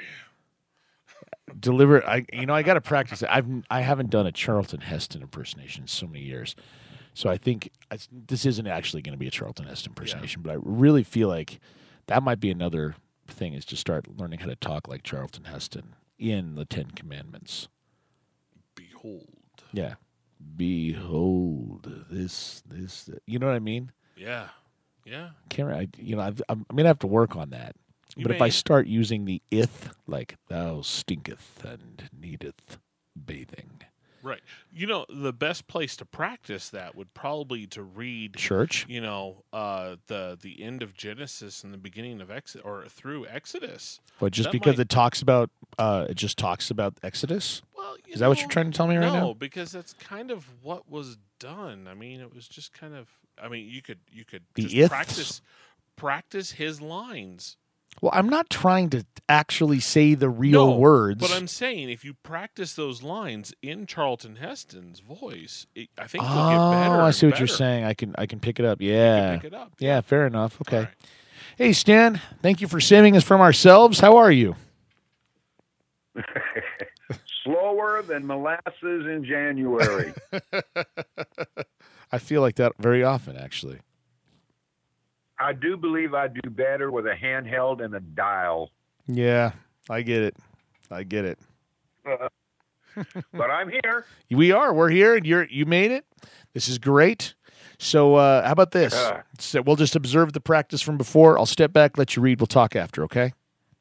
Deliver. I got to practice it. I haven't done a Charlton Heston impersonation in so many years, so I think this isn't actually going to be a Charlton Heston impersonation. But I really feel like that might be another thing, is to start learning how to talk like Charlton Heston in the Ten Commandments. Behold. Yeah. Behold this. You know what I mean? Yeah. Yeah. I'm gonna have to work on that. But if I start using the ith, like thou stinketh and needeth bathing, Right. You know, the best place to practice that would probably to read Church. You know, the end of Genesis and the beginning of Exodus, or through Exodus. But just That because might- it just talks about Exodus? Well, Is that what you're trying to tell me right now? No, because that's kind of what was done. I mean, it was just kind of. I mean, you could The just ifs? practice his lines. Well, I'm not trying to actually say the real words. But I'm saying if you practice those lines in Charlton Heston's voice, I think they'll get better. I see and what you're better. saying. I can pick it up. Yeah. pick it up, Yeah, fair enough. Okay. Hey, Stan, thank you for saving us from ourselves. How are you? Slower than molasses in January. I feel like that very often, actually. I do believe I do better with a handheld and a dial. Yeah, I get it. But I'm here. We are. We're here, and you made it. This is great. So how about this? So we'll just observe the practice from before. I'll step back, let you read. We'll talk after, okay?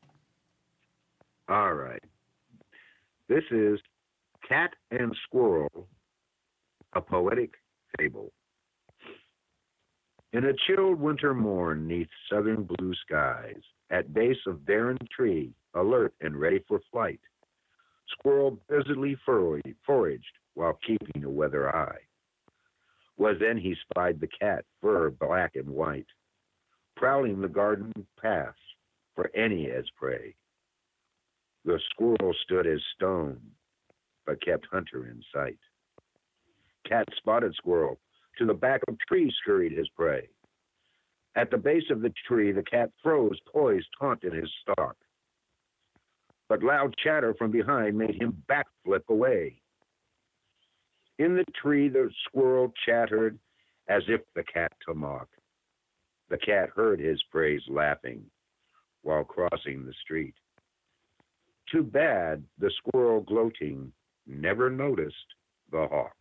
All right. This is Cat and Squirrel, a poetic fable. In a chilled winter morn, 'neath southern blue skies, at base of barren tree, alert and ready for flight, squirrel busily foraged while keeping a weather eye. Was then he spied the cat, fur black and white, prowling the garden paths for any as prey. The squirrel stood as stone, but kept hunter in sight. Cat spotted squirrel, to the back of tree scurried his prey. At the base of the tree, the cat froze, poised, taut in his stalk. But loud chatter from behind made him backflip away. In the tree, the squirrel chattered as if the cat to mock. The cat heard his praise laughing while crossing the street. Too bad the squirrel gloating never noticed the hawk.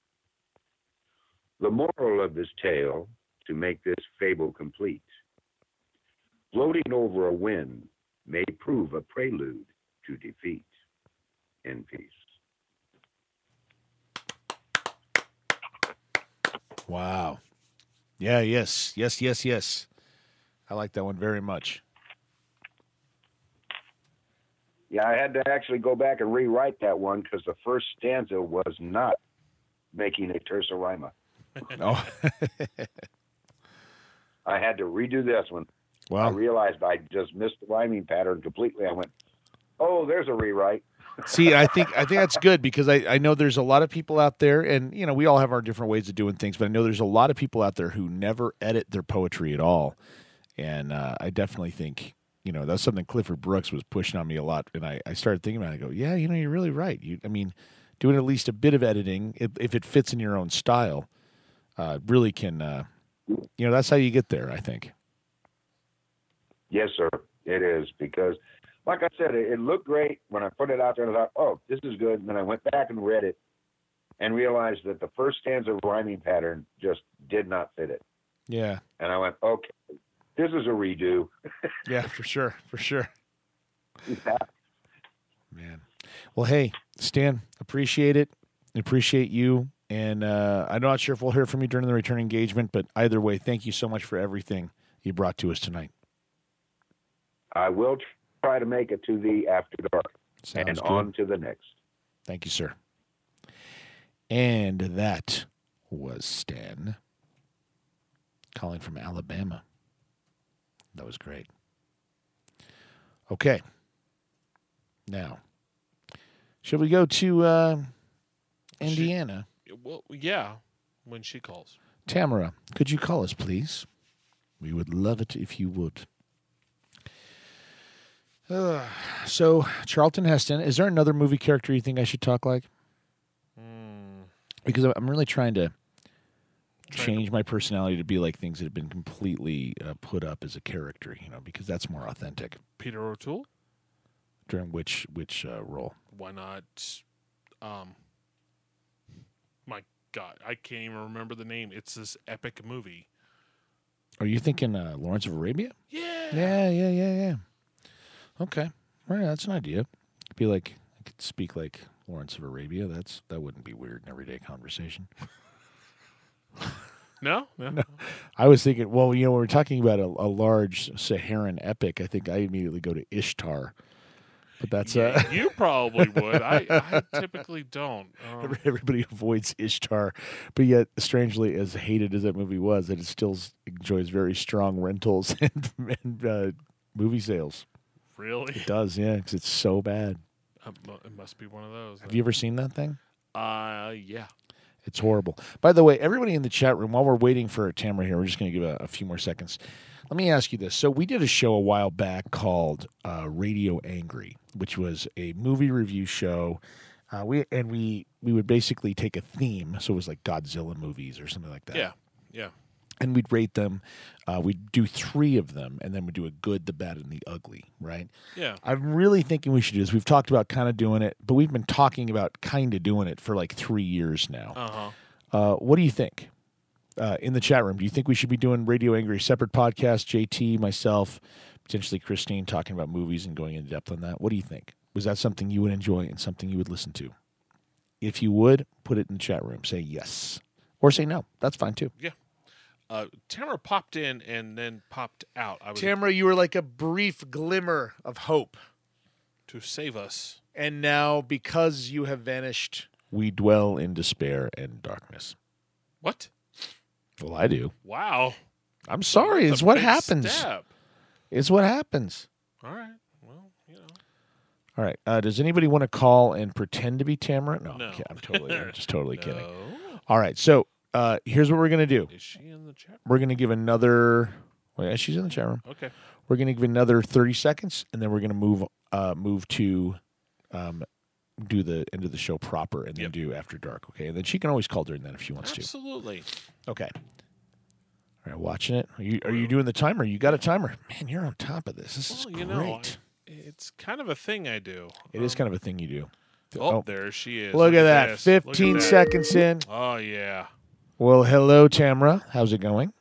The moral of this tale, to make this fable complete, floating over a wind may prove a prelude to defeat. In peace. Wow. Yeah, yes. I like that one very much. Yeah, I had to actually go back and rewrite that one because the first stanza was not making a tersa rima. Oh. I had to redo this one. Wow. I realized I just missed the rhyming pattern completely. I went, oh, there's a rewrite. See, I think that's good because I know there's a lot of people out there, and you know we all have our different ways of doing things, but I know there's a lot of people out there who never edit their poetry at all, and I definitely think that's something Clifford Brooks was pushing on me a lot, and I started thinking about it. I go, yeah, you're really right. Doing at least a bit of editing, if it fits in your own style, really can. That's how you get there, I think. Yes, sir, it is because. Like I said, it looked great when I put it out there, and I thought, oh, this is good. And then I went back and read it and realized that the first stanza rhyming pattern just did not fit it. Yeah. And I went, okay, this is a redo. Yeah, for sure. Yeah. Man. Well, hey, Stan, appreciate it. Appreciate you. And I'm not sure if we'll hear from you during the return engagement, but either way, thank you so much for everything you brought to us tonight. I will try to make it to the After Dark. Sounds and good. on to the next. Thank you, sir. And that was Stan calling from Alabama. That was great. Okay. Now, should we go to Indiana? Well, yeah, when she calls. Tamara, could you call us, please? We would love it if you would. So, Charlton Heston, is there another movie character you think I should talk like? Because I'm really trying to change my personality to be like things that have been completely put up as a character, because that's more authentic. Peter O'Toole? During which role? Why not? My God, I can't even remember the name. It's this epic movie. Are you thinking Lawrence of Arabia? Yeah. Yeah. Okay. All right, that's an idea. It'd be like, I could speak like Lawrence of Arabia. That wouldn't be weird in everyday conversation. No. I was thinking, well, when we're talking about a large Saharan epic, I think I immediately go to Ishtar. But that's you probably would. I typically don't. Everybody avoids Ishtar, but yet, strangely, as hated as that movie was, it still enjoys very strong rentals and movie sales. Really? It does, yeah, because it's so bad. It must be one of those. Have you ever seen that thing? Yeah. It's horrible. By the way, everybody in the chat room, while we're waiting for Tamara here, we're just going to give a few more seconds. Let me ask you this. So we did a show a while back called Radio Angry, which was a movie review show. We would basically take a theme, so it was like Godzilla movies or something like that. Yeah. And we'd rate them. We'd do 3 of them, and then we'd do a good, the bad, and the ugly, right? Yeah. I'm really thinking we should do this. We've talked about kind of doing it, but we've been talking about kind of doing it for like 3 years now. What do you think? In the chat room, do you think we should be doing Radio Angry, separate podcast, JT, myself, potentially Christine, talking about movies and going into depth on that? What do you think? Was that something you would enjoy and something you would listen to? If you would, put it in the chat room. Say yes. Or say no. That's fine, too. Yeah. Tamara popped in and then popped out. Tamara, you were like a brief glimmer of hope. To save us. And now, because you have vanished, we dwell in despair and darkness. What? Well, I do. Wow. I'm sorry. That's It's a what big happens. step. It's what happens. All right. Well, All right. Does anybody want to call and pretend to be Tamara? No. No. I'm just totally kidding. All right. So here's what we're going to do. Is she in the chat? We're going to give another. Well, yeah, she's in the chat room. Okay. We're going to give another 30 seconds, and then we're going to move to do the end of the show proper, and then do After Dark. Okay. And then she can always call during that if she wants to. Absolutely. Okay. All right, watching it. Are you doing the timer? You got a timer. Man, you're on top of this. This is great. It's kind of a thing I do. It is kind of a thing you do. There she is. Look at that. this. 15 Look at that. seconds in. Oh, yeah. Well, hello, Tamara. How's it going?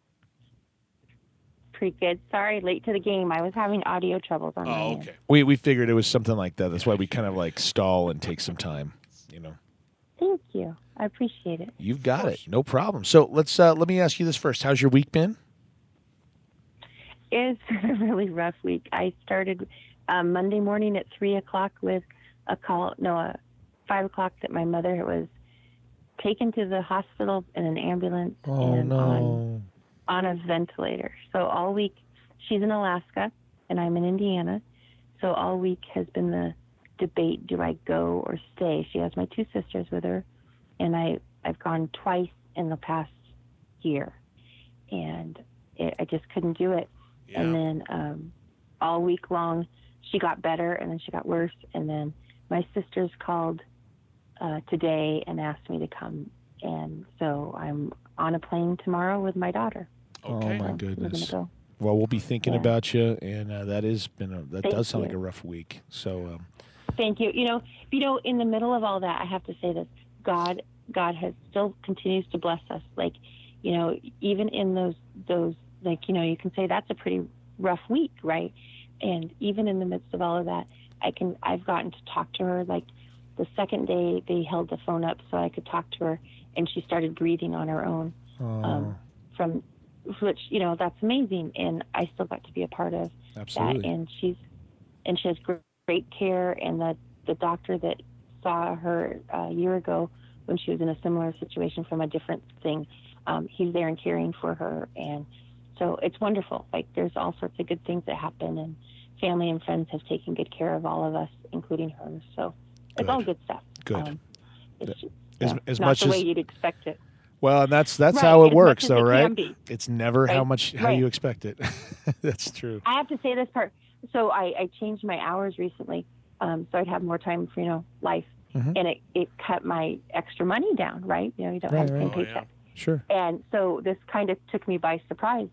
Pretty good. Sorry, late to the game. I was having audio troubles on my end. We figured it was something like that. That's why we kind of like stall and take some time, Thank you. I appreciate it. You've got it. No problem. So let me ask you this first. How's your week been? It's been a really rough week. I started Monday morning at 3 o'clock with a 5 o'clock that my mother was taken to the hospital in an ambulance and on a ventilator. So all week, she's in Alaska and I'm in Indiana. So all week has been the debate, do I go or stay? She has my 2 sisters with her, and I've gone twice in the past year, and I just couldn't do it. Yeah. And then all week long, she got better, and then she got worse, and then my sisters called today and asked me to come, and so I'm on a plane tomorrow with my daughter. Okay. Oh, my We're goodness. gonna go. Well, we'll be thinking Yeah. about you, and that Thank does sound like you. a rough week. So, Thank you. You know, in the middle of all that, I have to say this: God has still continues to bless us. Like, even in those, like, you can say that's a pretty rough week, right? And even in the midst of all of that, I've gotten to talk to her. Like, the second day they held the phone up so I could talk to her, and she started breathing on her own. From which, that's amazing, and I still got to be a part of Absolutely. that. And she has great care, and the doctor that saw her a year ago when she was in a similar situation from a different thing, he's there and caring for her, and so it's wonderful. Like, there's all sorts of good things that happen, and family and friends have taken good care of all of us, including her. So it's all good stuff. Good. It's as not much the as way you'd expect it. well, and that's Right, how it as works, much as though, it right? can be. It's never how Right. you expect it. That's true. I have to say this part. So I changed my hours recently, so I'd have more time for life, and it cut my extra money down. Right? You don't have the same paycheck. Sure. And so this kind of took me by surprise.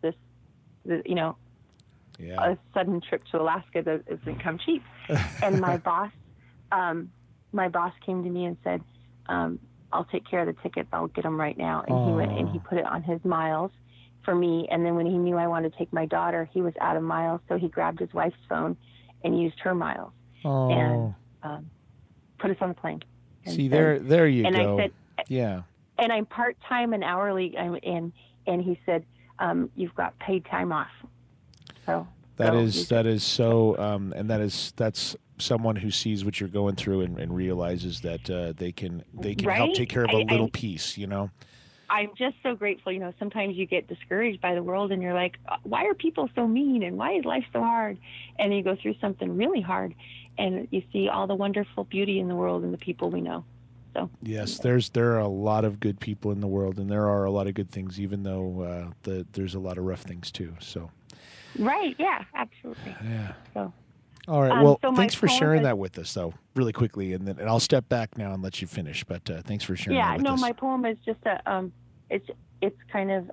A sudden trip to Alaska that doesn't come cheap. And my boss came to me and said, I'll take care of the tickets. I'll get them right now. And he went and he put it on his miles for me. And then when he knew I wanted to take my daughter, he was out of miles. So he grabbed his wife's phone and used her miles. Oh. And put us on the plane. And See, said, there you and go. I said, yeah. and I'm part-time and hourly, and he said, you've got paid time off. So that is so, and that's someone who sees what you're going through and realizes that they can Right? help take care of a little piece, you know. I'm just so grateful. You know, sometimes you get discouraged by the world and you're like, why are people so mean and why is life so hard? And you go through something really hard and you see all the wonderful beauty in the world and the people we know. So yes, there are a lot of good people in the world, and there are a lot of good things, even though there's a lot of rough things too. So right, yeah, absolutely. Yeah. So all right. Well, so thanks for sharing is, that with us, though, really quickly, and I'll step back now and let you finish. But thanks for sharing. Yeah, that with no, us. my poem is just it's kind of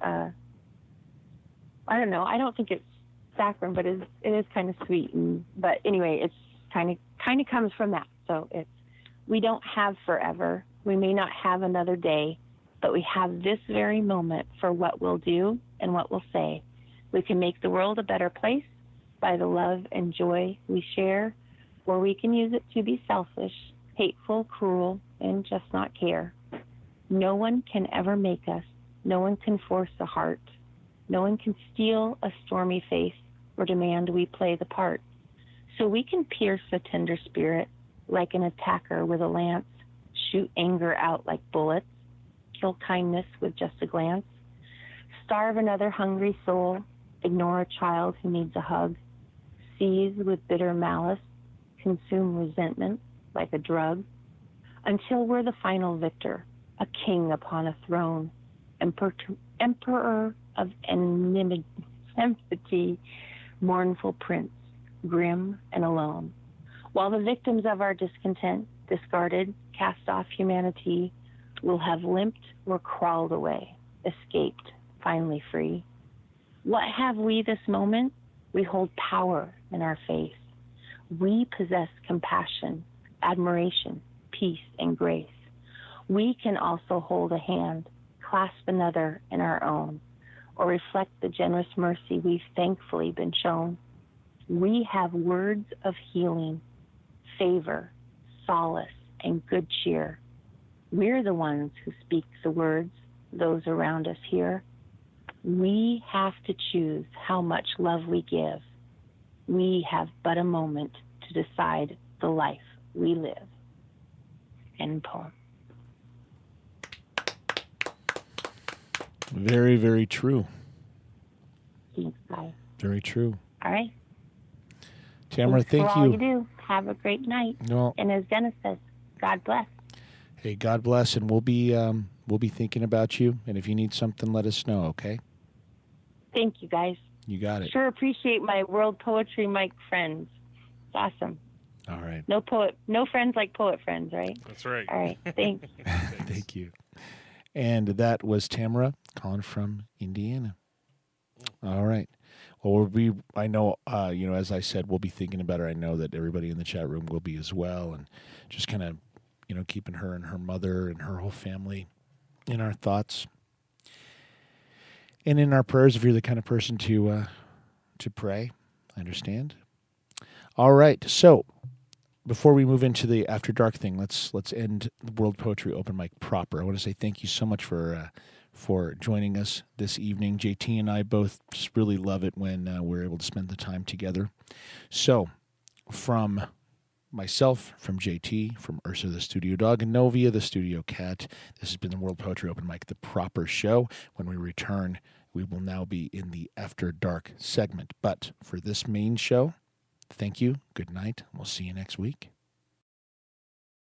I don't know. I don't think it's saccharine, but it is kind of sweet. But anyway, it's kind of comes from that. So it's we don't have forever. We may not have another day, but we have this very moment for what we'll do and what we'll say. We can make the world a better place by the love and joy we share, or we can use it to be selfish, hateful, cruel, and just not care. No one can ever make us. No one can force a heart. No one can steal a stormy face or demand we play the part. So we can pierce a tender spirit like an attacker with a lance, shoot anger out like bullets, kill kindness with just a glance, starve another hungry soul, ignore a child who needs a hug, seize with bitter malice, consume resentment like a drug, until we're the final victor, a king upon a throne, emperor of enmity, mournful prince, grim and alone. While the victims of our discontent, discarded, cast off humanity, will have limped or crawled away, escaped, finally free. What have we this moment? We hold power in our faith. We possess compassion, admiration, peace, and grace. We can also hold a hand, clasp another in our own, or reflect the generous mercy we've thankfully been shown. We have words of healing, favor, solace, and good cheer. We're the ones who speak the words those around us hear. We have to choose how much love we give. We have but a moment to decide the life we live. End poem. Very, very true. Thanks, guys. Very true. All right. Tamara, Thanks thank for all you. you do. Have a great night. Well, and as Dennis says, God bless. Hey, God bless, and we'll be thinking about you. And if you need something, let us know. Okay. Thank you, guys. You got it. Sure appreciate my World Poetry Mike friends. It's awesome. All right. No friends like poet friends, right? That's right. All right. Thanks. Thank you. And that was Tamara calling from Indiana. All right. Well, I know, as I said, we'll be thinking about her. I know that everybody in the chat room will be as well. And just kind of, keeping her and her mother and her whole family in our thoughts and in our prayers if you're the kind of person to pray. I understand. All right. So before we move into the After Dark thing, let's end the World Poetry Open Mic proper. I want to say thank you so much for joining us this evening. JT and I both just really love it when we're able to spend the time together. So from myself, from JT, from Ursa the studio dog, and Novia the studio cat, this has been the World Poetry Open Mic, the proper show. When we return, we will now be in the After Dark segment. But for this main show, thank you, good night, and we'll see you next week.